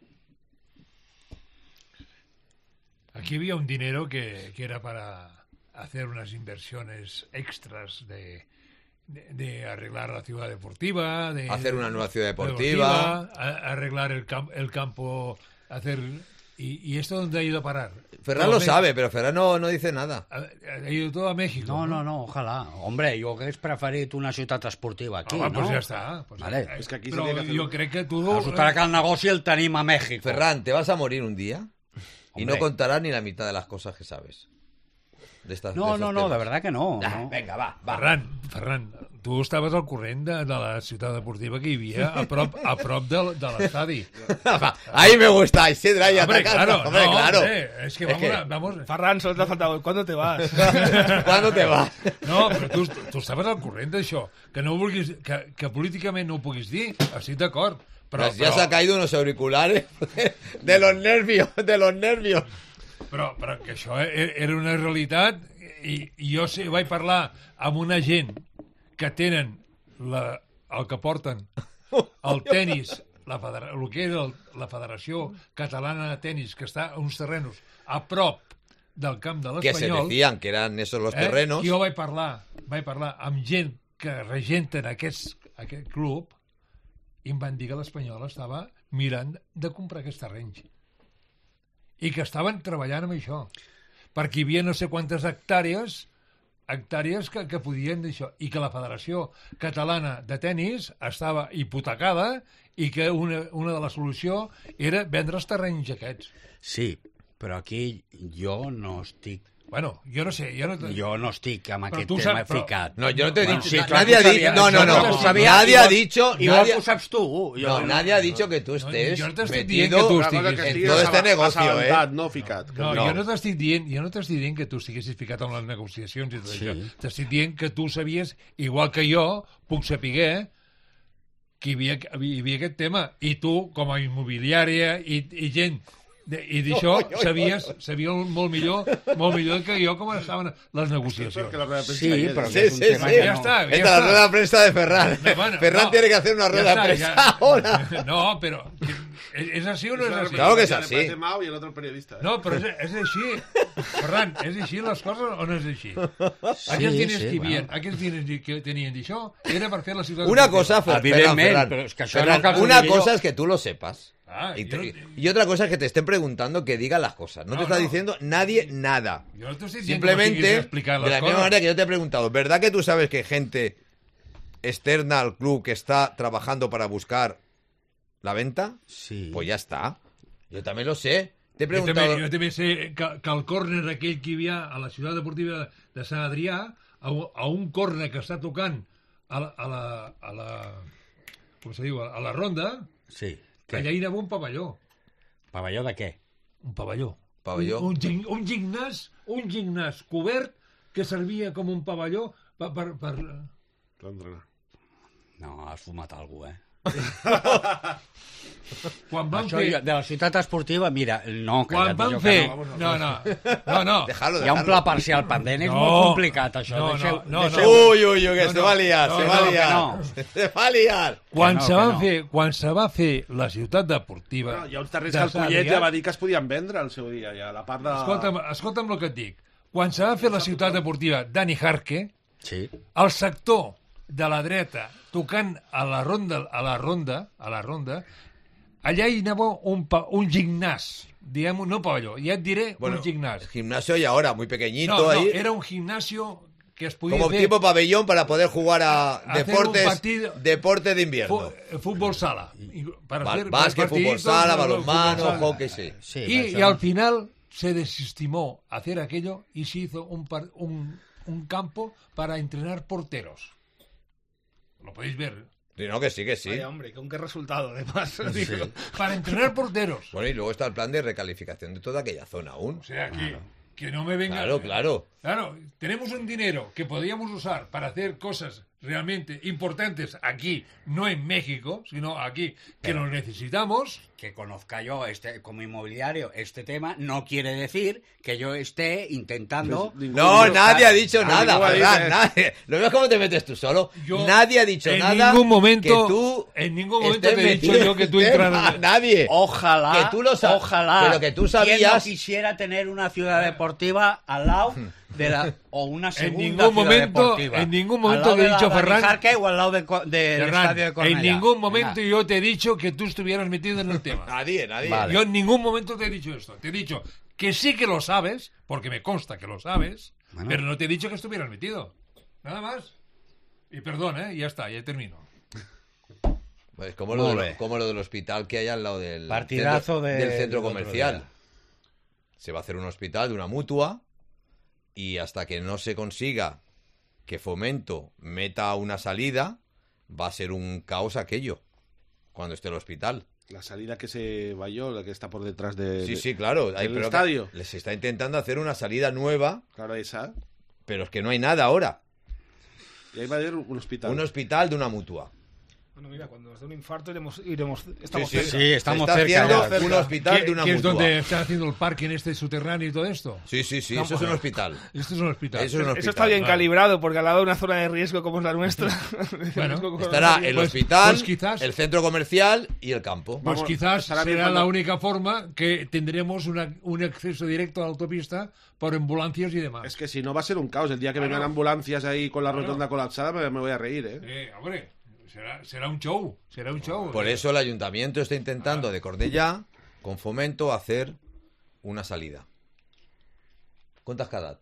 Aquí había un dinero que, que era para hacer unas inversiones extras de, de, de arreglar la ciudad deportiva, de Hacer una nueva ciudad deportiva. a- arreglar el, cam- el campo, hacer ¿Y, ¿Y esto dónde ha ido a parar? Ferran lo sabe, pero Ferran no, no dice nada. Ha, ha ido todo a México. No, no, no, ojalà. Hombre, jo hagués preferit una ciutat esportiva aquí, ah, no? Pues ja està. Pues vale. Es que aquí Però se tiene que hacer... jo crec que tu... Resulta que el negoci el tenim a México. Ferran, te vas a morir un día y Hombre. no contarás ni la mitad de las cosas que sabes. De estas, No, de no, esos no, temas. de verdad que no. Ah, no. venga, va, va. Ferran, Ferran, tu estaves al corrent de, de la ciutat deportiva que hi havia a prop, a prop de, de l'estadi. Ahí me gusta, Isidra, y Hombre, atacando. claro, Hombre, no, claro. hombre, es que Es vamos, que- a- vamos... Ferran, solo te ha faltado. ¿Cuándo te vas? ¿Cuándo te vas? No, però tu, tu estaves al corrent d'això. Que no vulguis, que, que políticament no ho puguis dir, estic d'acord. Però, Pues ya però, se ha caído unos auriculares de los nervios, de los nervios. però, però que això e- era una realitat i, i jo sé, vaig parlar amb una gent que tenen la, el que porten el tennis, la federa, el que era el, la Federació Catalana de Tenis, que està a uns terrenos a prop del camp de Que se l'Espanyol. decían que eran esos los terrenos. Eh? Jo vaig parlar, vaig parlar amb gent que regenten aquest, aquest club i em van dir que l'Espanyol estava mirant de comprar aquests terrenys i que estaven treballant amb això perquè hi havia no sé quantes hectàrees hectàrees que, que podien d'això i que la Federació Catalana de Tenis estava hipotecada i que una, una de les solucions era vendre els terrenys aquests. Sí, però aquí jo no estic... Bueno, jo no sé, jo no... Jo no estic amb Però aquest tu tema saps, però- ficat. No, yo no te he Bueno, dicho. sí, na- clar, nadie ha tu dicho. sabies, No, no, això no. tu sabies, Nadie ha igual- dicho. Igual nadie- que ho saps tu. Jo, No, nadie ha dicho que tú estés jo no t'estic dient metido que tu Una cosa estiguis- que en estigues todo este assa- negocio, ¿eh? assabentat, no ficat. No, No. jo no t'estic dient, jo no t'estic dient que tu estiguessis ficat en les negociacions i tot Sí. això. T'estic dient que tu sabies, igual que jo, puc saber que hi havia, hi havia aquest tema. I tu, com a immobiliària i, i gent de, i d'això, sabies, sabies molt millor molt millor que jo com estaven les negociacions. Que la rueda de prensa Sí, ayer- però Sí, que és un sí, tema sí. que Ja no... està, ja Esta es la està. rueda de prensa de Ferran. No, bueno, Ferran no. tiene que hacer una Ja rueda de està, prensa ja- ahora. No, però ¿es, ¿es así o no es así? Claro que es Le así. parece Mao y el otro periodista. ¿eh? No, però és, és així. Ferran, és així les coses o no és així? Aquells diners sí, que hi havia, bueno. aquells diners que tenien d'això, era per fer la ciutat... Una deportiva. cosa, Fer- Ferran, Evidentment, Ferran, però és que això Ferran, no cal que ho una digui cosa jo. es que tú lo sepas. Ah, Y, yo te- no- y otra cosa es que te estén preguntando que digas las cosas. No, No, te está no. diciendo nadie nada. Jo no t'estic dient que no Simplemente, siguis de explicar la les misma coses. manera que yo te he preguntado, ¿verdad que tú sabes que hay gente externa al club que está trabajando para buscar la venta? Sí. Pues ya está. Yo también lo sé. Te he Jo també, preguntado... jo també sé que, que el córner aquell que hi havia a la ciutat deportiva de Sant Adrià, a, un- a un córner que està tocant a la, a la, a la com se diu, a la ronda, Sí. que allà hi anava un pavelló. Pavelló de què? Un pavelló. Pavelló. Un, un, gim- un gimnàs, un gimnàs cobert que servia com un pavelló per... per, per... Per entrenar. No, has fumat alguna cosa, eh? Quan van Això fer... jo- de la ciutat esportiva, mira, no, que Quan ja et van dic jo que fer... no. No, no, no, no. Déjalo, Hi ha un déjalo. pla parcial pendent, és No. molt complicat, això. No, no, deixeu, no, no. deixeu... Uy, uy, uy, que No, se no. va a liar, No, se no, va a que liar. no. Se va a liar. Quan, no, se que va no. fer, quan se va fer la ciutat deportiva... Bueno, hi ha uns terrenys de que el Sant Collet Adrià- ja va dir que es podien vendre al seu dia, ja, la part de... Escolta'm, escolta'm el que et dic. Quan se va fer la ciutat deportiva Dani Jarque, Sí. el sector de la dreta tocant a la ronda, a la ronda, a la ronda, allà hi anava un, pa, un gimnàs, diguem, no pavelló, ja et diré Bueno, un gimnàs. el gimnasio y ahora, muy pequeñito No, no, ahí. era un gimnasio que es podia Como fer tipo pabellón para poder jugar a Hacer deportes, un partido- deporte de invierno. fu- fútbol sala. I- Para Ba- hacer básquet, fútbol partiditos, sala, fútbol balonmano, sala. hockey, sí. Sí, Y, això y no. al final se desestimó hacer aquello y se hizo un, par- un, un campo para entrenar porteros. Lo podéis ver. Sí, no, que sí, que sí. Vaya, hombre, con qué resultado, además. Sí. Para entrenar porteros. Bueno, y luego está el plan de recalificación de toda aquella zona aún. O sea, que, que no me venga... Claro, claro. Claro, tenemos un dinero que podríamos usar para hacer cosas realmente importantes aquí, no en México, sino aquí, que lo necesitamos. Que conozca yo este como inmobiliario este tema no quiere decir que yo esté intentando... Pues, No, nadie ha dicho Ah, nada, ningún Ferran, dice. nadie. ¿Lo ves cómo te metes tú solo? Yo nadie ha dicho en nada ningún momento- que tú en ningún momento estés te he dicho metido yo que en tú el entras- tema. Nadie. Ojalá, Que tú lo sa- ojalá. pero que tú ¿Quién no sabías- quisiera tener una ciudad deportiva al lado de la, o una segunda en ningún ciudad momento, deportiva. en ningún ¿Al momento lado te he de la dicho, Dani Ferran, Jarque o al lado de, co- del Ferran, estadio de Cornellà? en ningún momento Venga. yo te he dicho que tú estuvieras metido en el tema. Nadie, nadie. Vale. Yo en ningún momento te he dicho esto. Te he dicho que sí que lo sabes, porque me consta que lo sabes, Bueno. pero no te he dicho que estuvieras metido. Nada más. Y perdón, ¿eh? Ya está, ya termino. Pues como lo, Muy de, bé. como lo del hospital que hay al lado del Partidazo centro, de- del centro del otro comercial. día. Se va a hacer un hospital de una mutua y hasta que no se consiga que Fomento meta una salida, va a ser un caos aquello cuando esté el hospital. La salida que se vayó, la que está por detrás de, Sí, de- sí, claro. Hay, del pero estadio. que les está intentando hacer una salida nueva, Claro, esa. pero es que no hay nada ahora. Y ahí va a haber un hospital. Un hospital de una mutua. Bueno, mira, cuando nos dé un infarto iremos, iremos estamos Sí, sí, cerca. Sí, estamos se está cerca haciendo ya. un hospital ¿Qué, de una qué es mutua. donde están haciendo el parque en este subterráneo y todo esto? Sí, sí, sí, eso es un hospital. Esto es un hospital. Eso es un Eso hospital. está bien vale. calibrado, porque al lado de una zona de riesgo como es la nuestra... Bueno, riesgo como Estará la- el Pues- hospital, pues quizás- el centro comercial y el campo. Pues Vamos, quizás estará bien será cuando- la única forma que tendremos una, un acceso directo a la autopista por ambulancias y demás. Es que si no va a ser un caos. El día que Claro. vengan ambulancias ahí con la Claro. rotonda colapsada me, me voy a reír, ¿eh? Eh, hombre, será, será un show, será un show. Por eso el ayuntamiento está intentando de Cornellá, con Fomento, hacer una salida. ¿Cuántas cada?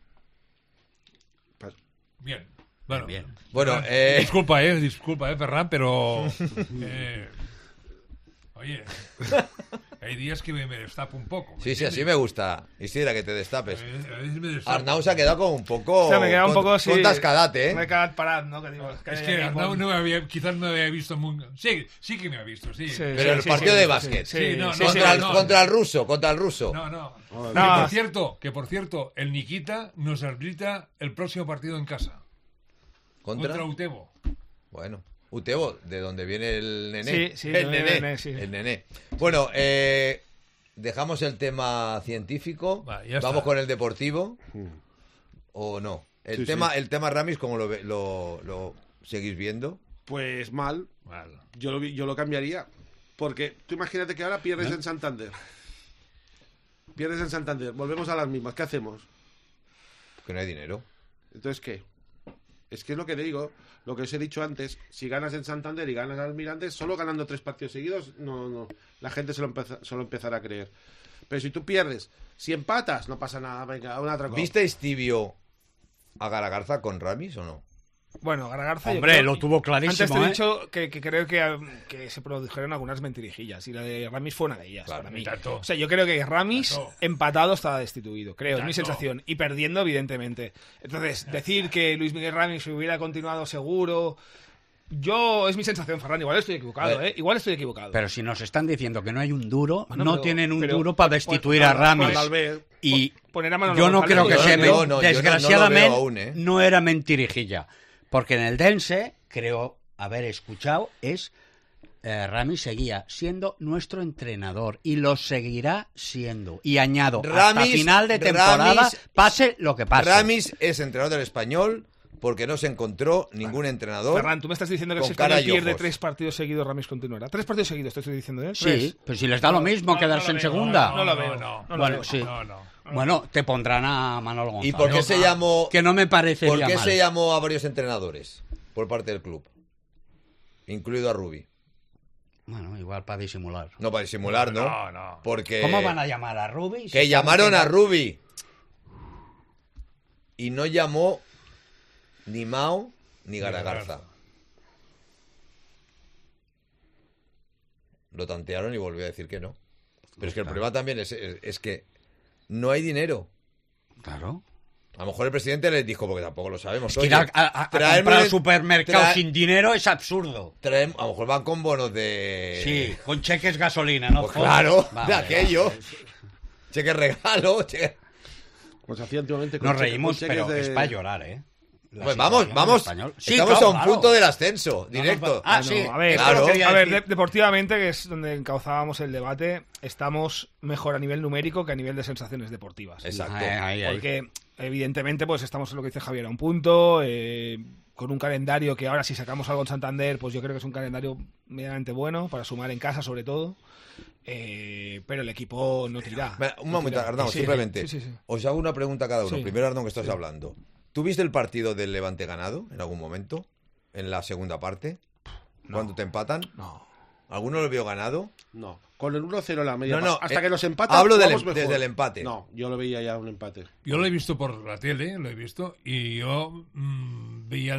Bien, bueno. Bien. Bueno, Eh, eh, Disculpa, eh, disculpa, eh, Ferran, pero... eh, oye, hay días que me, me destapo un poco. ¿me sí, sí, así entiendes? me gusta. Isidra, que te destapes. A veces- a veces me destapo. Arnau se ha quedado como un poco... O sea, me queda un con- poco así... Con tascadate, Me ¿eh? queda parado, ¿no? Que digo, Es hay que aquí Arnau por- no me había, quizás no me había visto muy... Sí, sí que me ha visto, sí. Sí, Pero el sí, partido sí, de sí, básquet. sí, Sí, no, sí, no, contra, sí. el, no. contra el ruso, contra el ruso. No, no. No, Que no. por cierto, que por cierto, el Nikita nos arbitra el próximo partido en casa. ¿Contra? Contra Utebo. Bueno, Utebo, de donde viene el nené. Sí, sí, el de donde nené. viene el nené, sí. El nené. Bueno, eh, dejamos el tema científico. Va, ya Vamos está. con el deportivo. Mm. ¿O no? El Sí, tema, sí. el tema Ramis, ¿cómo lo, ve- lo, lo seguís viendo? Pues mal. Vale. Yo lo, vi- yo lo cambiaría. Porque tú imagínate que ahora pierdes en Santander. Pierdes en Santander. Volvemos a las mismas. ¿Qué hacemos? Que no hay dinero. Entonces, ¿qué? Es que es lo que te digo. Lo que os he dicho antes. Si ganas en Santander y ganas al Almirante, solo ganando tres partidos seguidos, no, no. La gente se lo, empeza- se lo empezará a creer. Pero si tú pierdes, si empatas, no pasa nada. Venga, una otra cosa. ¿Visteis tibio a Garagarza con Ramis o no? Bueno, Garagarza... yo Hombre, creo- lo tuvo clarísimo, Antes te he ¿eh? dicho que, que creo que, que se produjeron algunas mentirijillas y la de Ramis fue una de ellas Claro, para mí. y tanto. O sea, yo creo que Ramis Tanto. empatado estaba destituido, creo, es mi Tanto. sensación. Y perdiendo, evidentemente. Entonces, decir que Luis Miguel Ramis hubiera continuado seguro... Yo, es mi sensación, Ferran, igual estoy equivocado, Vale. ¿eh? Igual estoy equivocado. Pero si nos están diciendo que no hay un duro, Bueno, no pero- tienen un pero- duro para pues- destituir pues- a Ramis. Pues, Albert, Y poner a Manolo yo no González, creo que yo sea... no- men- yo no- yo no- no lo desgraciadamente, veo aún, ¿eh? no era mentirijilla. Porque en el Dense, creo haber escuchado, es... eh, Ramis seguía siendo nuestro entrenador y lo seguirá siendo. Y añado, hasta Ramis- final de temporada, Ramis- pase lo que pase. Ramis es entrenador del Español porque no se encontró ningún entrenador. Ferran, tú me estás diciendo que con si cara España y pierde ojos. tres partidos seguidos, Ramis continuará. Tres partidos seguidos, te estoy diciendo, ¿eh? Sí, Tres. pero si les da lo mismo No, quedarse no en lo veo, segunda. No, lo veo. no, no lo bueno, veo. sí. No, no. Bueno, te pondrán a Manolo González. ¿Y por qué se No, llamó? Que no me parece ¿Por qué se llamó a varios entrenadores por parte del club? Incluido a Rubi. Bueno, igual para disimular. No para disimular, ¿no? No, no. Porque ¿Cómo van a llamar a Rubi? que llamaron a Rubi y no llamó ni Mao ni Garagarza. Lo tantearon y volvió a decir que no. Pero es que el problema también es, es, es que no hay dinero. Claro. A lo mejor el presidente les dijo, porque tampoco lo sabemos. Es que oye, ir a, a- a traedme comprar al un- supermercado trae- sin dinero es absurdo. traem- a lo mejor van con bonos de... Sí, con cheques gasolina, ¿no? Pues claro, Vale, de aquello. Cheque regalo, cheque... Pues hacía antiguamente con Nos cheques- reímos, con cheques pero de- es para llorar, ¿eh? La Pues vamos, situación vamos. en español. Sí, Estamos claro, a un claro. punto del ascenso, directo. Ah, Bueno, sí. a ver, claro. a ver, quería a ver, decir. de- deportivamente, que es donde encauzábamos el debate, estamos mejor a nivel numérico que a nivel de sensaciones deportivas. Exacto. Ahí, ahí, ahí. Porque, evidentemente, pues estamos en lo que dice Javier, a un punto. eh, con un calendario que ahora si sacamos algo en Santander, pues yo creo que es un calendario medianamente bueno, para sumar en casa sobre todo. Eh, pero el equipo no tira. Mira, un momento, Arnau, sí, simplemente. sí, sí, sí. Os hago una pregunta a cada uno. Sí. Primero, Arnau, que estás Sí. hablando. ¿Tuviste el partido del Levante ganado en algún momento? ¿En la segunda parte? No. ¿Cuando te empatan? No. ¿Alguno lo vio ganado? No, con el uno cero la media. No, no, hasta eh, que nos empatan. hablo del jugamos em- mejor. desde el empate. No, yo lo veía ya un empate. Yo lo he visto por la tele, lo he visto, y yo mm, veía el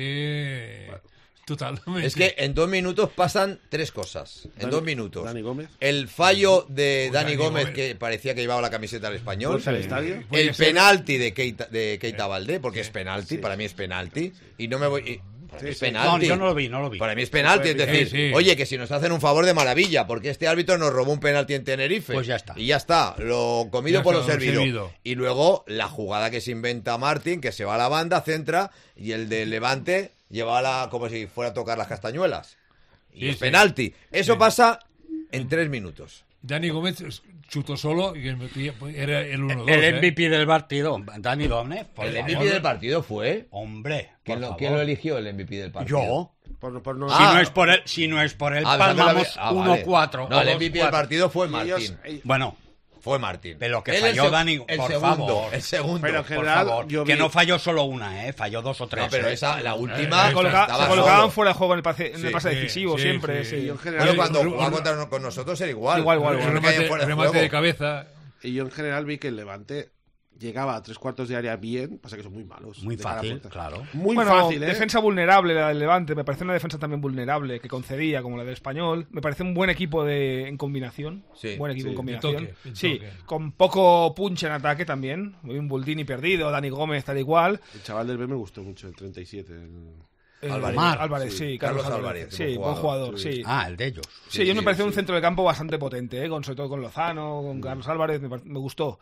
empate totalmente. Es que en dos minutos pasan tres cosas. En Dani- dos minutos. Dani Gómez. El fallo de Pues Dani Dani Gómez, Gómez. que parecía que llevaba la camiseta del Español. Fuerza al estadio. Puede El ser- penalti de Keita, de Keita Sí. Valdé, porque Sí. es penalti, Sí. para mí es penalti. Y no me voy... y- para mí Sí, es sí. penalti. No, yo no lo vi, no lo vi. Para mí es penalti, es decir, Sí, sí. oye, que si nos hacen un favor de maravilla, porque este árbitro nos robó un penalti en Tenerife. Pues ya está. Y ya está, lo comido Ya por está, lo lo servido. servido. Y luego la jugada que se inventa Martín, que se va a la banda, centra, y el de Levante lleva la, como si fuera a tocar las castañuelas. Y Sí, es sí. penalti. Eso Sí. pasa en tres minutos. Dani Gómez chutó solo y era el uno dos. El ¿eh? M V P del partido, Dani Gómez. por El favor. M V P del partido fue... Hombre, por ¿Quién lo, favor. quién lo eligió el M V P del partido? Yo. Por, por no- Si Ah. no es por él, si no es por él, Ah, pensaba que palmamos la- ah, uno vale. cuatro. No, el M V P del partido fue y ellos- Martín. eh, Bueno, Fue Martín. pero que Él falló el seg- Dani, el por segundo, favor. el segundo. Pero en por general, favor. yo Que vi- no falló solo una, ¿eh? Falló dos o tres. No, pero ¿eh? esa, la Eh, última, se Coloca- estaba se colocaban solo. fuera de juego en el pase, en el Sí, pase sí, decisivo sí, siempre. sí. sí. Y yo en general, Bueno, cuando un- jugaba un- contra con nosotros era igual. Igual, igual, No igual. le caían remate, fuera de remate juego. de cabeza. y yo en general vi que el Levante llegaba a tres cuartos de área bien, pasa que son muy malos. Muy de cara a fácil, puerta. claro. Muy Bueno, fácil, ¿eh? defensa vulnerable la del Levante, me parece una defensa también vulnerable que concedía como la del Español. Me parece un buen equipo de en combinación, Sí, buen equipo sí. en combinación. De toque, de sí, toque. con poco punch en ataque también. Un Buldini perdido, Dani Gómez tal igual. El chaval del B me gustó mucho, el treinta y siete. el- Eh, Álvarez. Álvarez, sí, Sí, Carlos, Carlos Álvarez. Álvarez, Sí, buen buen jugador, jugador, sí. sí. Ah, el de ellos. Sí, yo me sí, pareció sí. un centro de campo bastante potente, ¿eh? con, sobre todo con Lozano, con Carlos Álvarez, me, par- me gustó.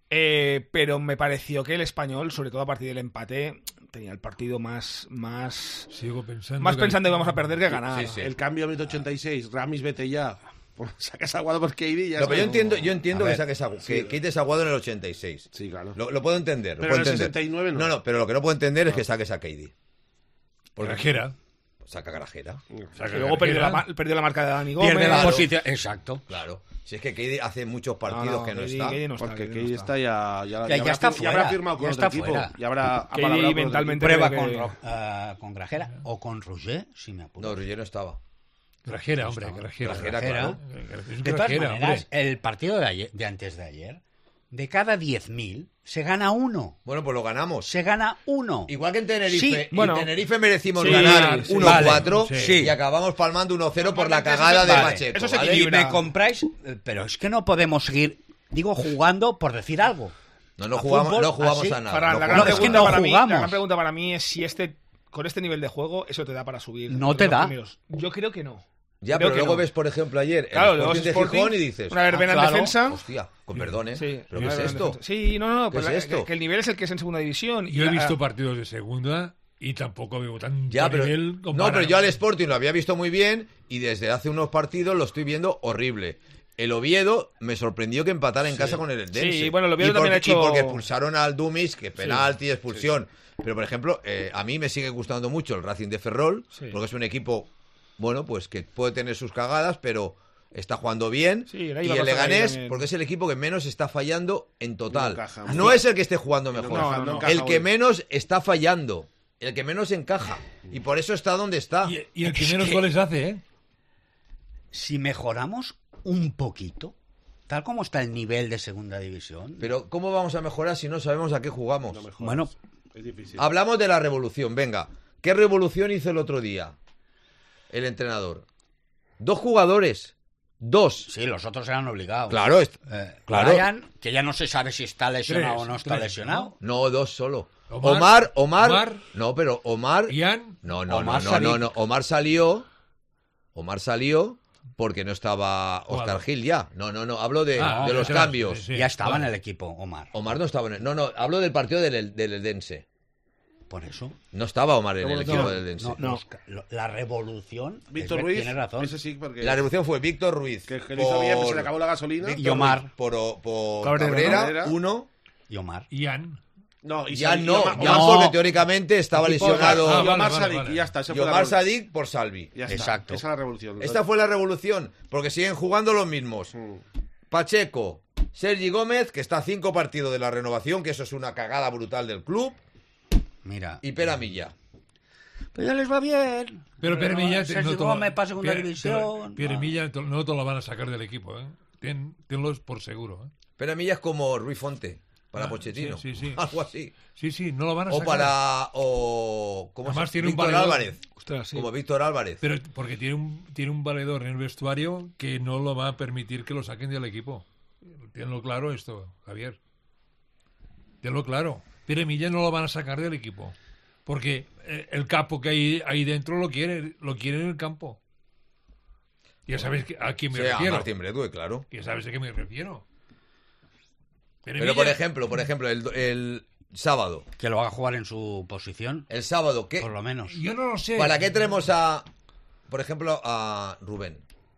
Eh, pero me pareció que el Español, sobre todo a partir del empate, tenía el partido más más, Sigo pensando. más que- pensando que íbamos a perder que ganar. Sí, sí. El cambio a minuto ochenta y seis, Ramis, vete ya. Sacas aguado por K D y ya No, pero yo está. entiendo, yo entiendo A que ver, saques agu- sí. que quites aguado en el ochenta y seis. Sí, claro. Lo, lo puedo entender. Lo Pero puedo en el entender. sesenta y nueve no. No, no, pero lo que no puedo entender es que saques a K D. Porque Grajera. saca Garajera. Saca Y luego perdió la, Grajera. ma- perdió la marca de Dani Gómez. Pierde la Claro. posición. Exacto. Claro. Si es que K D hace muchos partidos No, no, que no K D está. K D no está, Porque K K D no D está. está ya, ya, Ya- ya ya habrá, está fir- ya habrá fuera, firmado con ya otro está equipo. fuera. Ya habrá K D apalabrado con otro mentalmente equipo. Prueba creo con, que- Ro- ah, con Grajera o con Roger, si me apuro. No, Ruggiero no estaba. Grajera, hombre, Grajera. Grajera, Grajera. claro. Es un De todas Grajera, maneras, hombre. el partido de, ayer- de antes de ayer, de cada diez mil, se gana uno. Bueno, pues lo ganamos. Se gana uno. Igual que en Tenerife. Sí, en bueno. Tenerife merecimos Sí, ganar sí. uno cuatro Vale, sí. y acabamos palmando uno cero por la Normalmente cagada eso de se- vale. Pacheco. Eso se ¿vale? Y equilibra. me compráis, eh, pero es que no podemos seguir, digo, jugando por decir algo. No, no A jugamos, fútbol, no jugamos así. a nada. Farran, no la, jugamos. gran No, es que pregunta no para mí, la jugamos. gran pregunta para mí es si este con este nivel de juego eso te da para subir. No entre te los da. primeros. Yo creo que no. Ya, Creo pero que luego no. ves, por ejemplo, ayer Claro, el luego Sporting es de Sporting, Gijón y dices, una verbena Ah, en claro. defensa. hostia, con perdón, ¿eh? Sí, ¿Pero una qué es verbena en esto? defensa. Sí, no, no, ¿Qué pues es la- esto? Que, que el nivel es el que es en segunda división. y Yo he la- visto partidos de segunda y tampoco veo tanto Ya, pero, nivel no, comparado. pero yo al Sporting lo había visto muy bien y desde hace unos partidos lo estoy viendo horrible. El Oviedo me sorprendió que empatara en casa con el Eldense. Sí, bueno, el Oviedo y porque, también ha hecho- y porque expulsaron al Dumis, que penalti, expulsión. Pero, por ejemplo, eh, a mí me sigue gustando mucho el Racing de Ferrol, Sí. porque es un equipo, bueno, pues que puede tener sus cagadas, pero está jugando bien. Sí, el y Eibar el va a estar ahí Leganés, también. porque es el equipo que menos está fallando en total. No encaja. No es el que esté jugando No mejor. encaja, no encaja el que hoy. menos está fallando. El que menos encaja. Y por eso está donde está. Y, y el que Es menos que- goles hace, ¿eh? Si mejoramos un poquito, tal como está el nivel de segunda división, Pero ¿cómo vamos a mejorar si no sabemos a qué jugamos? No mejoras. bueno, Es difícil. Hablamos de la revolución, venga. ¿Qué revolución hizo el otro día el entrenador? Dos jugadores. Dos. sí, los otros eran obligados. Claro, est- Eh, claro. Ryan, que ya no se sabe si está lesionado Tres, o no está tres, lesionado. No, dos solo. Omar, Omar, Omar. Omar. No, pero Omar. Ian, No, no, Omar no, no, no, salió. no. Omar salió. Omar salió porque no estaba Oscar Jugador. Gil ya. No, no, no. Hablo de, Ah, de los detrás, cambios. sí, sí. Ya estaba Vale. en el equipo, Omar. Omar no estaba en el... No, no. Hablo del partido del, del Eldense. Por eso. No estaba Omar en el Revolución. equipo del Eldense. No, No. los- lo- la revolución. Víctor es- Ruiz, Tienes razón. ese sí, porque La revolución fue Víctor Ruiz. que, que lo hizo bien, pues se le por- acabó la gasolina. Víctor Y Omar. Ruiz por, por Cabrera, Cabrera, Cabrera. uno. Y Omar. Ian. No, y ya Salvi- no, y Omar- ya no. porque teóricamente estaba Equipo- lesionado. y Ah, Omar vale, vale, Sadik, vale. y ya está. esa Y fue la Omar revolución. Sadik por Salvi. Ya está, Exacto. Esa es la revolución. Esta fue la revolución, porque siguen jugando los mismos. Mm. Pacheco, Sergi Gómez, que está a cinco partidos de la renovación, que eso es una cagada brutal del club, Mira. y Pera Milla. Pero ya les va bien. Pero Pierre Milla Sergio no te lo- Gómez para segunda Pierre- división. Pierre Ah. Milla te- no te lo van a sacar del equipo, ¿eh? Ten- tenlos por seguro, ¿eh? Pera Milla es como Ruiz Fonte, para Ah, Pochettino. sí, sí, sí. Algo así. Sí, sí, no lo van a O sacar. para... O, ¿cómo Además se tiene un Víctor valedor. Álvarez. Ostras, sí. Como Víctor Álvarez. Pero porque tiene un, tiene un valedor en el vestuario que no lo va a permitir que lo saquen del equipo. Tenlo claro esto, Javier. Tenlo claro. Pierre Milla no lo van a sacar del equipo. Porque eh, el capo que hay ahí dentro lo quiere, lo quiere en el campo. Ya sabes que- a quién me Sí, a refiero. Martín Bredue, claro. Ya sabes a qué me refiero. Pierre Pero Milla- por ejemplo, por ejemplo, el, el sábado. Que lo haga jugar en su posición, El sábado, ¿qué? por lo menos. Yo no lo sé. ¿Para qué tenemos a, por ejemplo, a Rubén?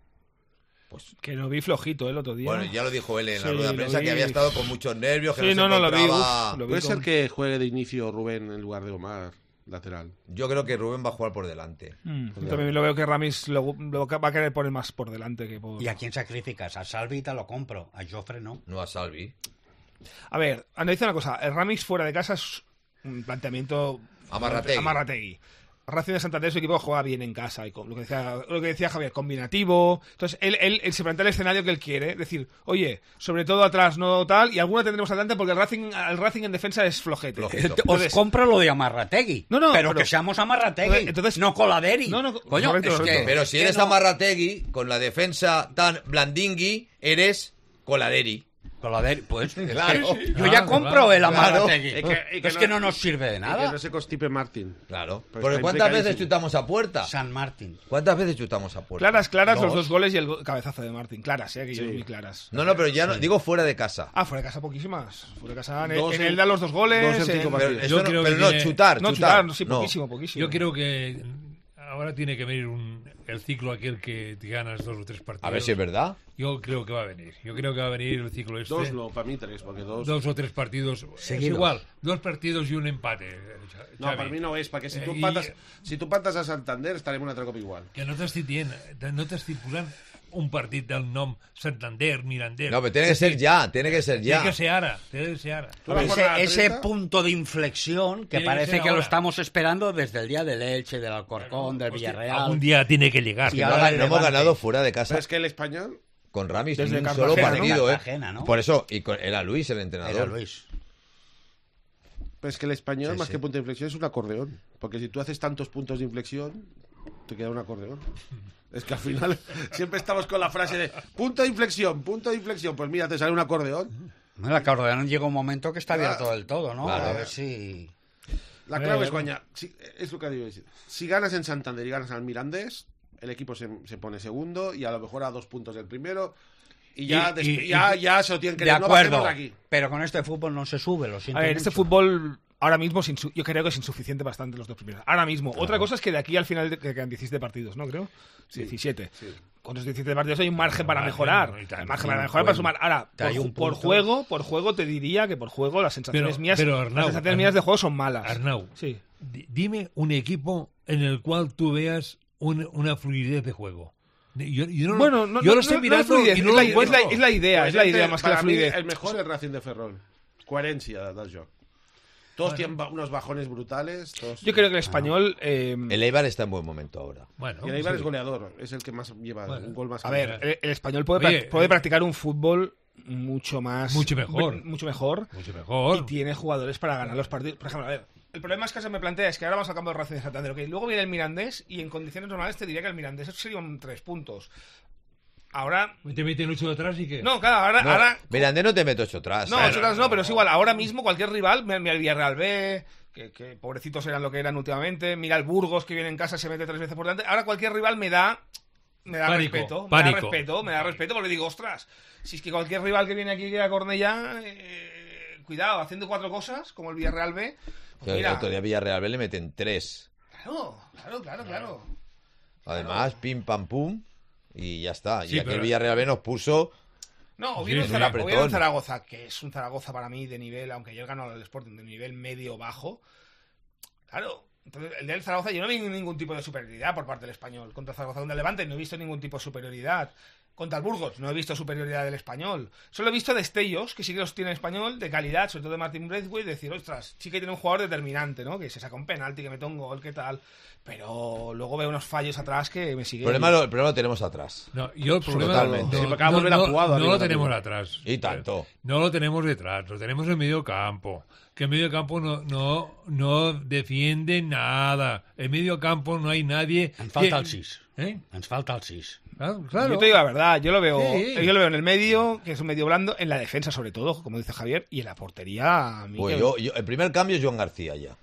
Pues Que lo vi flojito el otro día. bueno, ya lo dijo él en la Sí, rueda de lo prensa vi. que había estado con muchos nervios, que Sí, no, no, se no, lo vi, encontraba. uf, lo vi. Puede ser con- que juegue de inicio Rubén en lugar de Omar, lateral. Yo creo que Rubén va a jugar por delante. Mm, yo también lo veo que Ramis lo, lo va a querer poner más por delante que por... ¿Y a quién sacrificas? A Salvi te lo compro, a Joffre no. No a Salvi. A ver, analiza una cosa. El Ramis fuera de casa es un planteamiento... Amarrategui. Amarrategui. Racing de Santander, su equipo juega bien en casa, y con lo que decía, lo que decía Javier, combinativo. Entonces, él, él, él se plantea el escenario que él quiere. Es decir, oye, sobre todo atrás, no tal, y alguna tendremos adelante porque el Racing, el Racing en defensa es flojete. Flojito. Os Entonces, compro lo de Amarrategui. No, no, pero, pero- que seamos Amarrategui. Entonces- no Coladeri. No, no, Coño, correcto, es correcto. que, Pero si que eres no- Amarrategui, con la defensa tan blandingui, eres Coladeri. Coladeri, pues. Claro. Yo ya Ah, compro claro, el claro. Amarrategui. Y que- y que es no- que no nos sirve de Y que nada. no se constipe Martín. Claro. Pues Porque está ¿cuántas veces implicadísimo. chutamos a puerta? San Martín. ¿Cuántas veces chutamos a puerta? claras, claras, los Dos. dos goles y el go- cabezazo de Martín. Claras, eh, que yo Sí. muy claras. No, no, pero ya no, digo fuera de casa. Ah, fuera de casa poquísimas. Fuera de casa, en, Dos en en- él da los dos goles. dos en cinco en- partidos. Pero, Yo eso no, creo pero que no, tiene- chutar, No, chutar. chutar, sí, No. poquísimo, poquísimo. Yo creo que ahora tiene que venir un, el ciclo aquel que te ganas dos o tres partidos. A ver si es verdad. Yo creo que va a venir. Yo creo que va a venir el ciclo este. Dos no, para mí tres, porque dos... Dos o tres partidos. Es Seguidos. igual. Dos partidos y un empate. No, Xavi. para mí no es, porque si Eh, tú y- empatas, si tú empatas a Santander estaremos en otra copa igual. Que no t'estic dient, no t'estic posant un partit del nom Santander, Mirandés. No, pero tiene que ser ya, tiene que ser ya. Tiene que ser ara, tiene que ser ara. Tú la Ese, jornada ese treinta, punto de inflexión que Tiene que parece ser que, lo ahora. estamos esperando desde el día del Elche, del Alcorcón, del Hostia, Villarreal. algún día tiene que llegar. Y No, ahora el no hemos Levante. ganado fuera de casa pero es que el español... con Ramis Desde ni un Cartagena, solo ¿no? partido, ¿eh? Cartagena, ¿no? Por eso, y con, era Luis el entrenador. Era Luis. Pero es que el español, Sí, más sí. que punto de inflexión, es un acordeón. Porque si tú haces tantos puntos de inflexión, te queda un acordeón. Es que al final siempre estamos con la frase de punto de inflexión, punto de inflexión. Pues mira, te sale un acordeón. Bueno, el acordeón llega un momento que está abierto Ah, del todo, ¿no? claro. A ver si... La clave es, Guaña, si, es lo que digo. Si ganas en Santander y ganas al Mirandés, el equipo se, se pone segundo y a lo mejor a dos puntos del primero. Y ya, Y- des- y- ya, y- ya se lo tienen que De no acuerdo, bajemos de aquí. pero con este fútbol no se sube, lo siento A ver, este mucho. fútbol ahora mismo es insu- yo creo que es insuficiente bastante los dos primeros. Ahora mismo. Otra cosa es que de aquí al final de- que quedan diecisiete partidos, ¿no? Creo. diecisiete. sí. Con los diecisiete partidos hay un margen para margen, mejorar. no, y tal. Hay margen para Sí, mejorar, bueno, para sumar. Ahora, te hay por, un por punto. juego, por juego te diría que por juego las sensaciones Pero- mías, pero, Arnau, las sensaciones Arnau, mías de juego son malas. Arnau, Sí. di- dime un equipo en el cual tú veas un- una fluidez de juego. Yo, yo no, Bueno, no, yo no, lo estoy no- no mirando es fluidez, y no es, lo la, es, encuentro. la, es la idea, Pues es la este, idea más que la para mí, fluidez. el mejor es Racing de Ferrol. Coherencia del joc. Todos tienen ba- unos bajones brutales. Todos... Yo creo que el español. eh, El Eibar está en buen momento ahora. Bueno, Y el Eibar sí. es goleador. Es el que más lleva Bueno. un gol más. a que- ver, el, el español puede, Oye, prac- puede eh, practicar un fútbol mucho más. Mucho mejor. bu- Mucho mejor. Mucho mejor. Y tiene jugadores para ganar los partidos. Por ejemplo, a ver, el problema es que se me plantea es que ahora vamos al campo de Racing de Santander, ok, luego viene el Mirandés y en condiciones normales te diría que el Mirandés serían tres puntos. Ahora, Te meten ocho detrás y qué. no, claro, ahora, No, ahora Mirandés no te meto ocho atrás. no, ¿eh? ocho atrás no, pero es igual, ahora mismo cualquier rival, mira el Villarreal B, que, que pobrecitos eran lo que eran últimamente, mira el Burgos que viene en casa se mete tres veces por delante, ahora cualquier rival me da me da Pánico, respeto, me pánico. da respeto, me da respeto porque digo, ostras, si es que cualquier rival que viene aquí a Cornellá, eh, cuidado, haciendo cuatro cosas, como el Villarreal B, pues El mira, otro día Villarreal B le meten tres. claro, claro, claro, claro. Además, pim pam pum. Y ya está. Sí, y aquí pero- el Villarreal B nos puso No, o Sí, bien, un sí. Zara- o bien Apretón. un Zaragoza, que es un Zaragoza para mí de nivel, aunque ayer ganó el Sporting, de nivel medio-bajo. Claro, entonces el del Zaragoza yo no vi ningún tipo de superioridad por parte del Español. Contra el Zaragoza, contra el Levante no he visto ningún tipo de superioridad. Contra el Burgos no he visto superioridad del Español. Solo he visto destellos, que sí que los tiene el Español, de calidad, sobre todo de Martin Braithwaite, decir, ostras, sí que tiene un jugador determinante, ¿no? Que se saca un penalti, que mete un gol, qué tal. Pero luego veo unos fallos atrás que me El siguen. problema, lo, el problema lo tenemos atrás. No, yo el problema Totalmente. no, Sí, porque ha no, volver a no- jugado no arriba lo tenemos también. atrás. Y tanto. No lo tenemos detrás, lo tenemos en medio campo. Que en medio campo no, no, no defiende nada. En medio campo no hay nadie. Ens falta que- el sis. ¿Eh? Ens falta el sis. Claro, claro. Yo te digo la verdad, yo lo veo, Sí. yo lo veo en el medio, que es un medio blando, en la defensa sobre todo, como dice Javier, y en la portería a mí Pues que- yo, yo- el primer cambio es Joan García ya.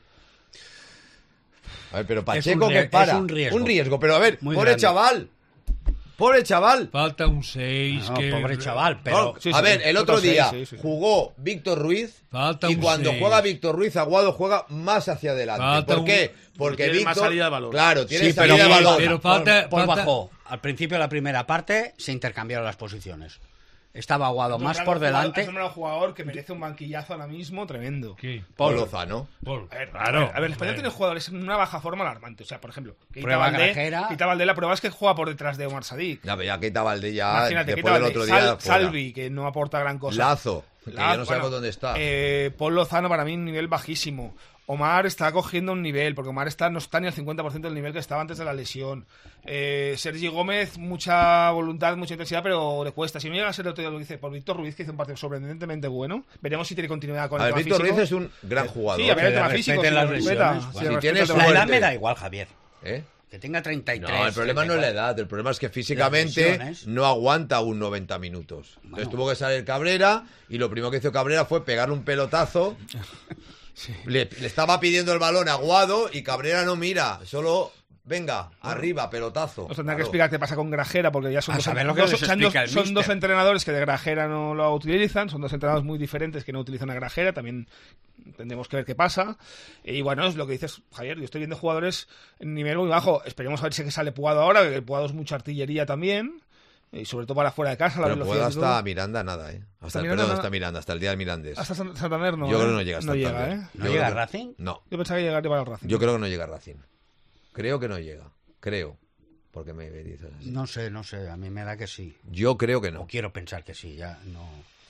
A ver, pero Pacheco un que rie- para. es un riesgo. pero a ver, Muy pobre grande. chaval. Pobre chaval. Falta un seis. No, que... pobre chaval, pero... No, sí, a sí, ver, sí. el otro Otro seis, día sí, sí. jugó Víctor Ruiz Falta y un cuando seis. juega Víctor Ruiz, Aguado juega más hacia adelante. Falta ¿Por un- qué? Porque tiene más Víctor, salida de balón. claro, tiene Sí, salida pero, de balón. pero falta- Paul falta- bajó. Al principio de la primera parte se intercambiaron las posiciones. Estaba Aguado Es un más gran por jugador- delante. Es un gran jugador que merece un banquillazo ahora mismo tremendo. ¿Qué? Paul Lozano. Paul, A ver, claro. a ver, a ver, el español Hombre. tiene jugadores en una baja forma alarmante. O sea, por ejemplo, Keita Prueba Valdé, Grajera. Keita Valdé, la prueba es que juega por detrás de Omar Sadik. Ya, pero ya Keita Valdé ya Imagínate, después Keita del Valdé, otro Sal- día fuera. Salvi, que no aporta gran cosa. Lazo, que La- ya no sabemos bueno, dónde está. Eh, Paul Lozano para mí un nivel bajísimo. Omar está cogiendo un nivel, porque Omar está, no está ni al cincuenta por ciento del nivel que estaba antes de la lesión. Eh, Sergi Gómez, mucha voluntad, mucha intensidad, pero le cuesta. Si no llega a ser otro día lo que dice por Víctor Ruiz, que hizo un partido sorprendentemente bueno, veremos si tiene continuidad con A el ver, tema Víctor físico. Ruiz es un gran jugador. Sí, a ver el Que tema le físico, respeten si las lo respeta, lesiones. si Si lo respeta, tienes te La va- suerte. edad me da igual, Javier. ¿Eh? Que tenga treinta y tres. No, el problema no es la edad, el problema es que físicamente lesiones. no aguanta un noventa minutos. Entonces Bueno. tuvo que salir Cabrera y lo primero que hizo Cabrera fue pegarle un pelotazo. Le, le estaba pidiendo el balón a Aguado y Cabrera no mira, solo venga, arriba, pelotazo. Os tendrá que Claro. explicar qué pasa con Grajera, porque ya son, A dos, saber lo que dos- les son, explica dos, el son míster. dos entrenadores que de Grajera no lo utilizan, son dos entrenadores muy diferentes que no utilizan a Grajera, también tendremos que ver qué pasa. Y bueno, es lo que dices, Javier, yo estoy viendo jugadores en nivel muy bajo, esperemos a ver si que sale Puado ahora, que el Puado es mucha artillería también, y sobre todo para fuera de casa, la Pero velocidad puedo y todo. hasta Miranda nada, ¿eh? Hasta, Hasta el- Miranda perdón, nada. hasta Miranda, hasta el día del Mirandés. Hasta San- Santander no. Yo ¿eh? creo que no llega hasta No llega, Santander. ¿eh? ¿No Yo llega creo que- Racing? No, Yo pensaba que llegaría para el Racing. yo creo que no llega Racing. Creo que no llega, creo. Porque me dices así. No sé, no sé. A mí me da que sí. Yo creo que O no. quiero pensar que sí, ya no.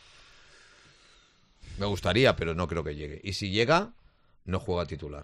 Me gustaría, pero no creo que llegue. Y si llega, no juega titular.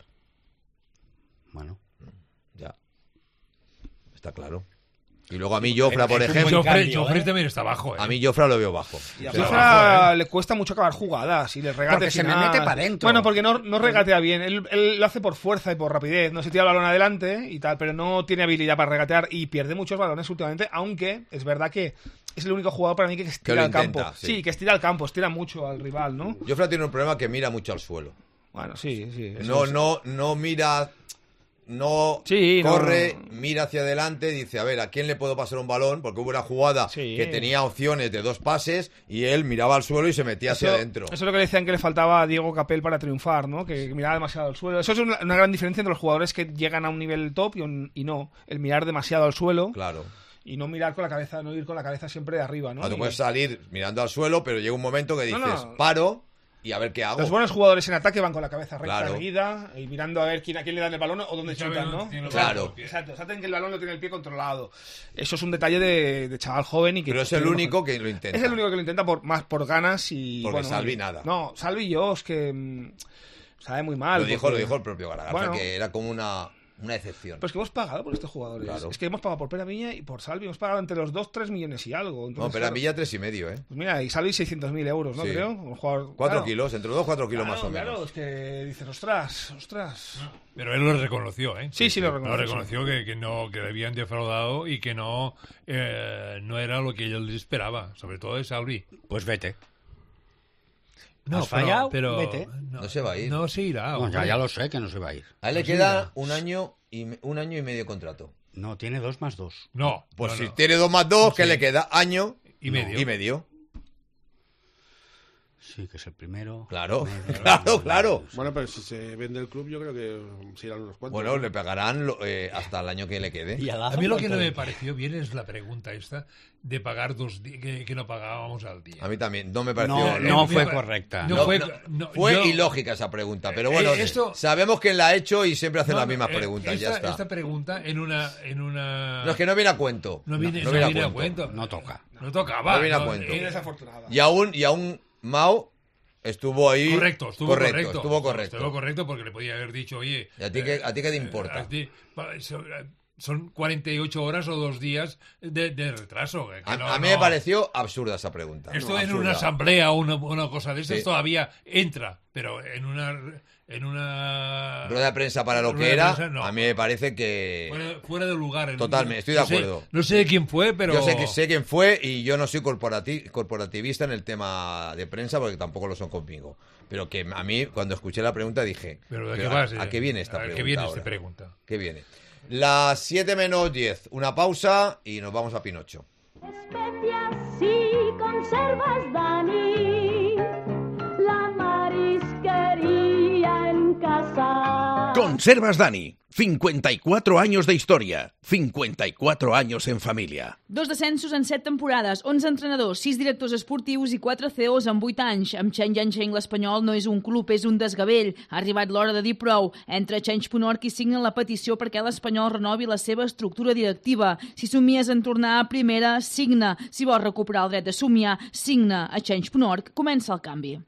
Bueno. Ya. Está claro. Y luego a mí Jofra, por es un ejemplo, buen Joffre, cambio, Joffre ¿eh? también está bajo. ¿eh? a mí Jofra lo veo bajo. Y a O sea, Jofre- Jofra ¿eh? le cuesta mucho acabar jugadas y le regate Porque se me final. mete pa' dentro. Bueno, porque no, no regatea bien. Él, él lo hace por fuerza y por rapidez. No se tira el balón adelante y tal, pero no tiene habilidad para regatear y pierde muchos balones últimamente. Aunque es verdad que es el único jugador para mí que estira lo al campo. intenta, Sí. sí. que estira al campo, estira mucho al rival, ¿no? Jofra tiene un problema que mira mucho al suelo. Bueno, sí, sí. eso No, es- no, no mira, no Sí, no. corre, mira hacia adelante, dice, a ver, ¿a quién le puedo pasar un balón? Porque hubo una jugada Sí. que tenía opciones de dos pases y él miraba al suelo y se metía hacia Eso- adentro. Eso es lo que le decían que le faltaba a Diego Capel para triunfar, ¿no? Que miraba demasiado al suelo. Eso es una, una gran diferencia entre los jugadores que llegan a un nivel top y, un- y no. El mirar demasiado al suelo Claro. y no mirar con la cabeza, no ir con la cabeza siempre de arriba, ¿no? No, tú Y- puedes salir mirando al suelo, pero llega un momento que dices, No, no. paro y a ver qué hago. Los buenos jugadores en ataque van con la cabeza recta Claro. erguida y mirando a ver quién, a quién le dan el balón o dónde Sabe chutan, dónde ¿no? tiene los Claro. pies. Exacto, saben que el balón lo tiene el pie controlado. Eso es un detalle de, de chaval joven y que... Pero es el que- único que lo intenta. Es el único que lo intenta por más por ganas y... Porque bueno, Salvi nada. No, Salvi y yo es que... mm, sabe muy mal. Lo dijo, porque- lo dijo el propio Garagarza, Bueno. que era como una, una excepción. Pues que hemos pagado por estos jugadores. Claro. Es que hemos pagado por Pera Viña y por Salvi. Hemos pagado entre los dos, tres millones y algo. Entonces, No, pero a claro, Villa tres y medio, ¿eh? Pues mira, y Salvi seiscientos mil euros, ¿no? Sí. Creo. Un jugador, Cuatro claro. kilos, entre los dos, cuatro kilos Claro, más o menos. Claro, es que dices, ostras, ostras. Pero él lo reconoció, ¿eh? Sí, sí, lo reconoció, Lo reconoció que, que no, que le habían defraudado y que no, eh, no era lo que él esperaba, sobre todo de Salvi. Pues vete. No, ¿Has fallado? pero, Vete. No se va a ir. No se irá. No, ya, hombre. ya lo sé que no se va a ir. A él le Pues queda mira. un año y me- un año y medio de contrato. No, tiene dos más dos. No, Pues no, si no. tiene dos más dos, que Sí. le queda año Y medio. Y medio. Sí, que es el primero. Claro, medio, claro, medio, claro. sí. Bueno, pero si se vende el club, yo creo que se irán unos cuantos. Bueno, le pagarán lo- eh, hasta el año que le quede. Y A mí lo que no me pareció bien es la pregunta esta de pagar dos días, que, que no pagábamos al día. A mí también, no me pareció... No, Eh, no eh, fue me- correcta. no No, fue, no, no, fue yo- ilógica esa pregunta, pero Eh, bueno, esto- sabemos quién la ha hecho y siempre hace no, las mismas eh, preguntas, esta, ya está. Esta pregunta en una... En una... No, es que no viene a cuento. No viene, no no viene a viene a cuento. cuento. No toca. No tocaba. No viene a no, cuento. eh, Es desafortunada. Y aún, y aún Mao estuvo ahí... Correcto, estuvo correcto. Estuvo correcto. Estuvo correcto porque le podía haber dicho, oye... ¿Y a ti qué, a ti qué te importa? a ti, pa- so- son cuarenta y ocho horas o dos días de, de retraso. que A, no- a mí no- me pareció absurda esa pregunta. Esto No, en absurda. una asamblea o una, una cosa de estas Sí. todavía entra, pero en una... En una Rueda de prensa para lo rueda que de era, prensa, no. a mí me parece que... Fuera, fuera de lugar. en- Totalmente, estoy de no sé- acuerdo. no sé quién fue, pero... Yo sé que sé quién fue y yo no soy corporati- corporativista en el tema de prensa porque tampoco lo son conmigo. Pero que a mí, cuando escuché la pregunta, dije... Pero ¿de ¿pero qué a, vas, eh? ¿a qué viene esta ¿A qué pregunta viene ahora? esta pregunta? ¿Qué viene? Las siete menos diez, una pausa y nos vamos a Pinocho. Especias si conservas, Dani, la marisquería en casa. Conservas Dani. cincuenta y cuatro años de historia. cincuenta y cuatro años en familia. Dos descensos en set temporades, onze entrenadors, sis directors esportius i quatre C E Os en vuit anys. Amb Change and Change l'Espanyol no és un club, és un desgavell. Ha arribat l'hora de dir prou. Entra a change punt org i signa la petició perquè l'Espanyol renovi la seva estructura directiva. Si somies en tornar a primera, signa. Si vols recuperar el dret de somiar, signa. A change punt org comença el canvi.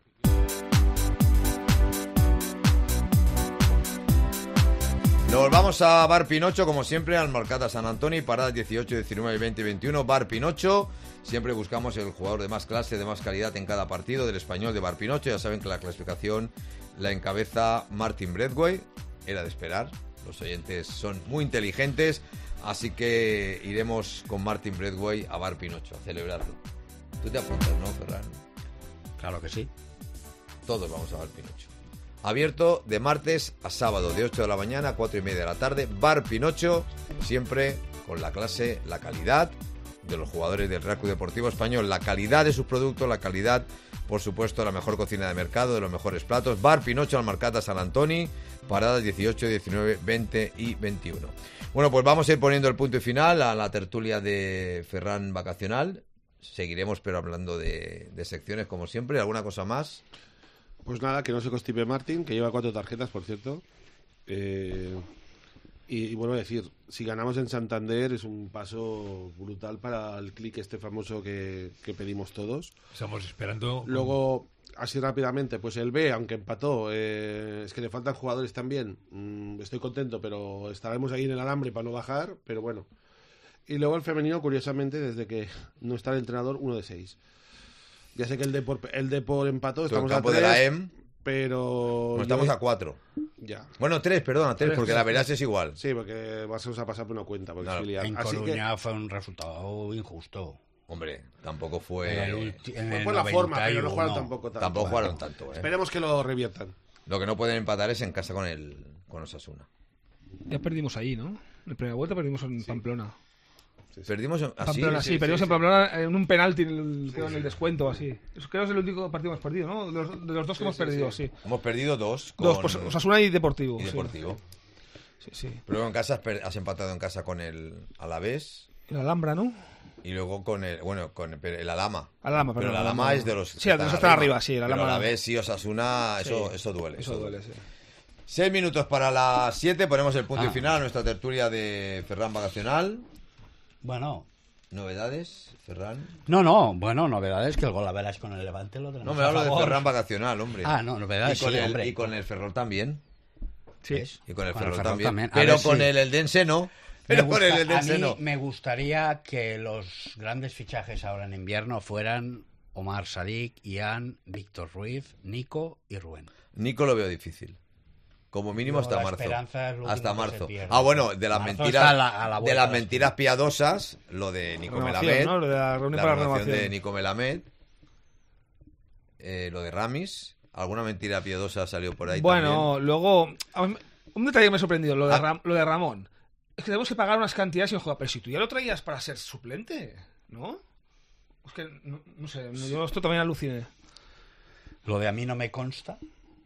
Nos vamos a Bar Pinocho, como siempre, al Mercata San Antonio, paradas dieciocho, diecinueve, veinte y veintiuno. Bar Pinocho, siempre buscamos el jugador de más clase, de más calidad en cada partido del Español de Bar Pinocho. Ya saben que la clasificación la encabeza Martin Bradway, era de esperar. Los oyentes son muy inteligentes, así que iremos con Martin Bradway a Bar Pinocho a celebrarlo. Tú te apuntas, ¿no, Ferran? Claro que sí. Todos vamos a Bar Pinocho. Abierto de martes a sábado, de ocho de la mañana a cuatro y media de la tarde. Bar Pinocho, siempre con la clase, la calidad de los jugadores del Real Club Deportivo Español, la calidad de sus productos, la calidad, por supuesto, de la mejor cocina de mercado, de los mejores platos. Bar Pinocho al Mercata San Antoni, paradas dieciocho, diecinueve, veinte y veintiuno. Bueno, pues vamos a ir poniendo el punto y final a la tertulia de Ferran Vacacional. Seguiremos, pero hablando de, de secciones como siempre. ¿Alguna cosa más? Pues nada, que no se constipe Martín, que lleva cuatro tarjetas, por cierto. Eh, y, y vuelvo a decir, si ganamos en Santander es un paso brutal para el clic este famoso que, que pedimos todos. Estamos esperando... Luego, así rápidamente, pues el B, aunque empató, eh, es que le faltan jugadores también. Mm, estoy contento, pero estaremos ahí en el alambre para no bajar, pero bueno. Y luego el femenino, curiosamente, desde que no está el entrenador, uno de seis. Ya sé que el Depor, el Depor empató, estamos el campo a tres, de la E M, pero... pues estamos yo- a cuatro. Ya. Bueno, tres, perdona, tres, Tres, porque sí. la verdad es igual. Sí, porque vas a pasar por una cuenta, porque Claro. es filial. En Así Coruña fue un resultado injusto. Hombre, tampoco fue... En el ulti- en Fue el por la forma, pero no noventa y jugaron uno. tampoco tanto. Tampoco jugaron tanto, ¿eh? Esperemos que lo reviertan. Lo que no pueden empatar es en casa con el con Osasuna. Ya perdimos ahí, ¿no? En la primera vuelta perdimos en Pamplona. Perdimos en... ¿Ah, sí? Pamplona, sí, Sí, perdimos sí, en sí. Pamplona en un penalti en el, creo en el descuento, así. Eso creo que es el único partido que hemos perdido, ¿no? De los, de los dos que hemos perdido, sí. Hemos perdido dos con... Dos, pues Osasuna y Deportivo. y sí. Deportivo. Sí, sí. Pero en casa has, per- has empatado en casa con el Alavés La Alhambra, ¿no? y luego con el... Bueno, con el, el Alhama. Alhama, Pero perdón, el Alhama Alhama. es de los... Sí, de los que están arriba, sí, el Pero Alhama- Alavés y Osasuna, eso, Sí, eso duele. Eso duele, sí. Seis minutos para las siete, ponemos el punto y Ah. final a nuestra tertulia de Ferran Vacacional. Bueno, ¿Novedades, Ferran? no, no, bueno, novedades que el gol a verás con el Levante lo tenemos No, me a hablo de favor. Ferran Vacacional, hombre. Ah, no, novedades, y con sí, el, hombre. Y con el Ferrol también. Sí. ¿Ves? Y con el Con el Ferrol Ferrol también. también. A Pero ver con si- el Eldense no. Me Pero gusta- con el a Eldense mí no. me gustaría que los grandes fichajes ahora en invierno fueran Omar Sadik, Ian, Víctor Ruiz, Nico y Rubén. Nico lo veo difícil. Como mínimo Yo, hasta la marzo. esperanza es lo Hasta último que se marzo. pierde. Ah, bueno, de las Marzo mentiras está a la- a la de vuelta las de la mentiras piadosas, lo de Nico Renovación, Melamed, ¿no? Lo de la reunión la para la renovación de renovación. Nico Melamed, eh, lo de Ramis, alguna mentira piadosa salió por ahí Bueno, también. luego, a mí- un detalle que me ha sorprendido, lo de, Ah. Ram- lo de Ramón. Es que tenemos que pagar unas cantidades y no juega. Pero si tú ya lo traías para ser suplente, ¿no? Es que, no, no sé, yo esto también aluciné. Lo de a mí no me consta.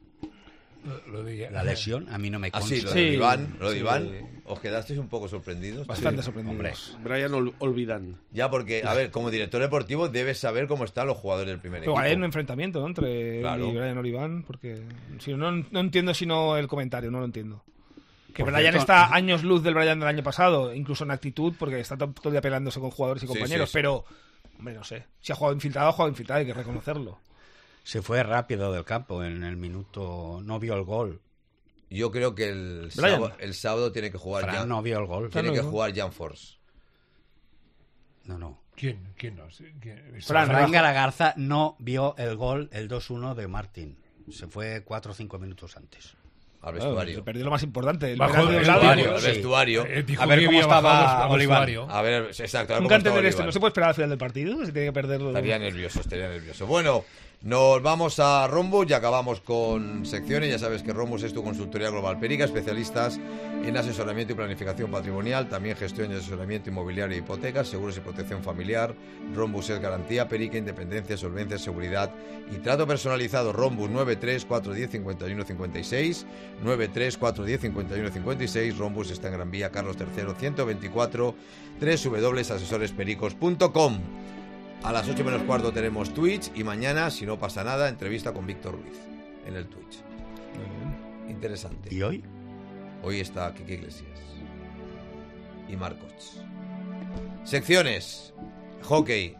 Lo, lo de, la lesión a mí no me consta. Ah, sí, lo de Iván, lo de Iván, sí. ¿Os quedasteis un poco sorprendidos? Bastante sí. sorprendidos. Hombre. Brian Ol Olvidán. Ya, porque, a ver, como director deportivo debes saber cómo están los jugadores del primer Pero equipo. hay un enfrentamiento, ¿no? Entre claro. él y Brian Oliván, porque si no, no entiendo sino el comentario, no lo entiendo. Que Por Brian cierto, está años luz del Brian del año pasado, incluso en actitud, porque está todo el día peleándose con jugadores y sí, compañeros, sí, sí. pero, hombre, no sé. Si ha jugado infiltrado, ha jugado infiltrado, hay que reconocerlo. Se fue rápido del campo en el minuto, no vio el gol. Yo creo que el sábado, el sábado tiene que jugar Fran Jan, no vio el gol. Tiene no, que no. jugar Jan Force. No, no. ¿Quién? ¿Quién no? ¿Quién? Fran, Fran Garagarza no vio el gol, el dos uno de Martín. Se fue cuatro o cinco minutos antes. Al vestuario. Se perdió lo más importante. El Bajo el vestuario. Sí. El vestuario. Eh, a ver cómo estaba Olivar. A ver, exacto. A ver Nunca cómo entender estaba esto. Olivar. No se puede esperar al final del partido. Se tiene que perderlo. Estaría nervioso, estaría nervioso. Bueno, nos vamos a Rombus y acabamos con secciones. Ya sabes que Rombus es tu consultoría global Perica, especialistas en asesoramiento y planificación patrimonial, también gestión y asesoramiento inmobiliario e hipotecas, seguros y protección familiar. Rombus es garantía, Perica, independencia, solvencia, seguridad y trato personalizado. Rombus nueve tres cuatro uno cero cincuenta y uno cincuenta y seis, nueve tres cuatro uno cero cincuenta y uno cincuenta y seis. Rombus está en Gran Vía Carlos tercero ciento veinticuatro, doble u doble u doble u punto asesores pericos punto com. A las ocho menos cuarto tenemos Twitch y mañana, si no pasa nada, entrevista con Víctor Ruiz en el Twitch. Interesante. ¿Y hoy? Hoy está Kike Iglesias y Marcos. Secciones. Hockey.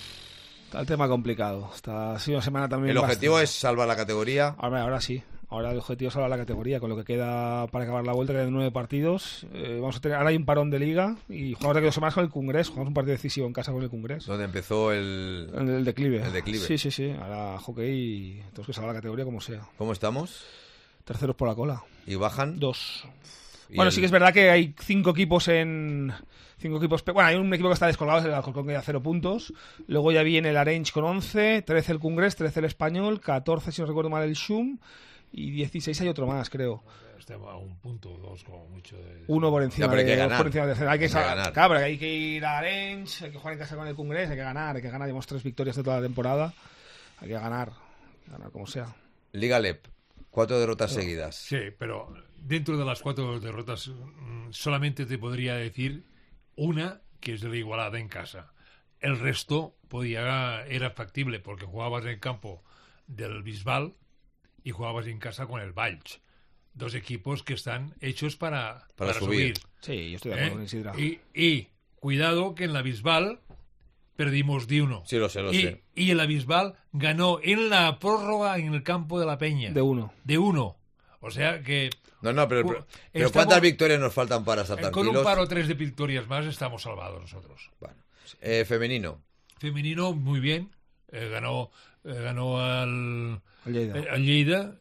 Está el tema complicado. Está, ha sido una semana también. El objetivo bastante. es salvar la categoría. Ahora, ahora sí. Ahora el objetivo es salvar la categoría. Con lo que queda para acabar la vuelta, quedan nueve partidos. Eh, vamos a tener, ahora hay un parón de liga y jugamos de aquí dos semanas con el Congreso. Jugamos un partido decisivo en casa con el Congreso. Donde empezó el... El, el declive. El declive. Sí, sí, sí. Ahora hockey y tenemos que salvar la categoría como sea. ¿Cómo estamos? Terceros por la cola. ¿Y bajan? Dos. ¿Y Bueno, el... sí que es verdad que hay cinco equipos en... Cinco equipos... Bueno, hay un equipo que está descolgado, es el Alcorcón, que ya cero puntos. Luego ya viene el Arenys con once, trece el Congreso, trece el Español, catorce, si no recuerdo mal, el Shum, y dieciséis hay otro más, creo. Estaba a un punto, dos como mucho. De... Uno por encima, ya, pero hay que de, ganar. por encima de... Hay que, Hay que ganar. Claro, pero hay que ir a Arenys, hay que jugar en casa con el Congreso, hay que ganar, hay que ganar. Llevamos tres victorias de toda la temporada. Hay que ganar, ganar como sea. Liga L E P. Cuatro derrotas no. seguidas. Sí, pero dentro de las cuatro derrotas solamente te podría decir una, que es de la Igualada en casa. El resto podía, era factible porque jugabas en el campo del Bisbal y jugabas en casa con el Valls. Dos equipos que están hechos para, para, para subir. subir. Sí, yo estoy de acuerdo ¿Eh? con Isidra. Y, y cuidado que en la Bisbal perdimos de uno. Sí, lo sé, lo y, sé. Y el Bisbal ganó en la prórroga en el campo de la Peña. De uno. De uno. O sea que... No, no, pero, pero, pero estamos, ¿cuántas victorias nos faltan para estar tranquilos? Con un par o tres de victorias más estamos salvados nosotros. Bueno. Eh, femenino. Femenino, muy bien. Eh, ganó, eh, ganó al... Al Lleida. Eh, al Lleida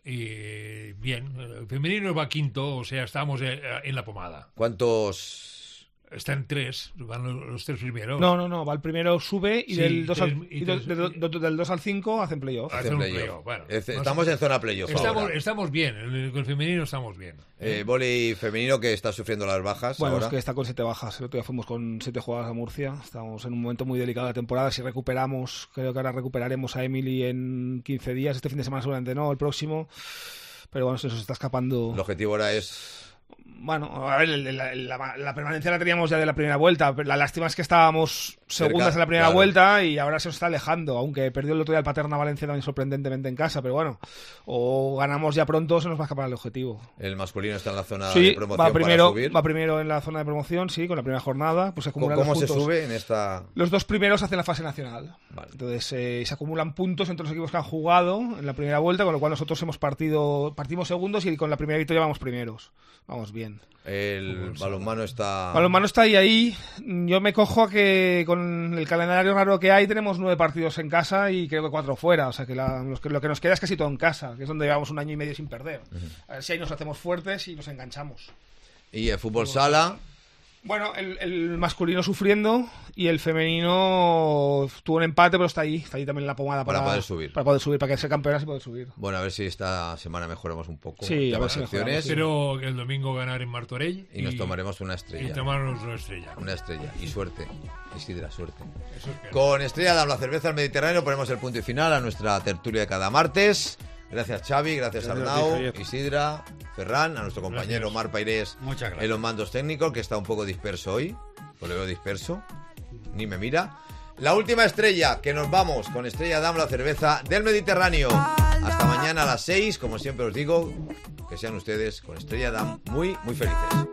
y bien. El femenino va quinto, o sea, estamos eh, en la pomada. ¿Cuántos...? Están tres, van los, los tres primeros. No, no, no, va el primero sube y Sí, del dos al, tres- y y del, tres- del- del- del dos al cinco hacen playoff. Hacen Hacen un playoff. playoff, bueno. Es- No estamos sé. en zona playoff Estamos, ahora. estamos bien, el- con el femenino estamos bien. Eh, vóley femenino que está sufriendo las bajas Bueno, ahora. es que está con siete bajas. El otro día fuimos con siete jugadas a Murcia. Estamos en un momento muy delicado de la temporada. Si recuperamos, creo que ahora recuperaremos a Emily en quince días. Este fin de semana seguramente no, el próximo. Pero bueno, se nos está escapando. El objetivo ahora es... Bueno, a ver, la, la- la permanencia la teníamos ya de la primera vuelta. La lástima es que estábamos segundas Cerca, en la primera claro. vuelta y ahora se nos está alejando. Aunque perdió el otro día el Paterna Valencia también sorprendentemente en casa. Pero bueno, o ganamos ya pronto o se nos va a escapar el objetivo. El masculino está en la zona Sí, de promoción va primero, para subir. va primero en la zona de promoción, sí, con la primera jornada. Pues se ¿Cómo, acumulan cómo los se puntos. sube en esta...? Los dos primeros hacen la fase nacional. Vale. Entonces eh, se acumulan puntos entre los equipos que han jugado en la primera vuelta, con lo cual nosotros hemos partido, partimos segundos y con la primera victoria vamos primeros. Vamos bien. El balonmano está... Balonmano está ahí ahí. Yo me cojo a que con el calendario raro que hay tenemos nueve partidos en casa y creo que cuatro fuera. O sea que, la- los que lo que nos queda es casi todo en casa, que es donde llevamos un año y medio sin perder. A ver si ahí nos hacemos fuertes y nos enganchamos. Y el fútbol sala, Bueno, el, el masculino sufriendo y el femenino tuvo un empate, pero está ahí, está ahí también la pomada para, para poder subir. Para poder subir, para que sea campeonas y poder subir. Bueno, a ver si esta semana mejoramos un poco. Sí, a ver si mejoramos. Espero que el domingo ganar en Martorell. Y, y nos tomaremos una estrella. Y tomarnos una estrella. Una estrella. Y suerte. Isidra, suerte. Eso es que... Con Estrella Damm, la cerveza del Mediterráneo, ponemos el punto y final a nuestra tertulia de cada martes. Gracias, Xavi, gracias, gracias Arnau, Isidra, Ferran, a nuestro compañero Mar Pairés en los mandos técnicos, que está un poco disperso hoy. Pues lo veo disperso, ni me mira. La última estrella, que nos vamos con Estrella Damm, la cerveza del Mediterráneo. Hasta mañana a las seis, como siempre os digo, que sean ustedes con Estrella Damm muy, muy felices.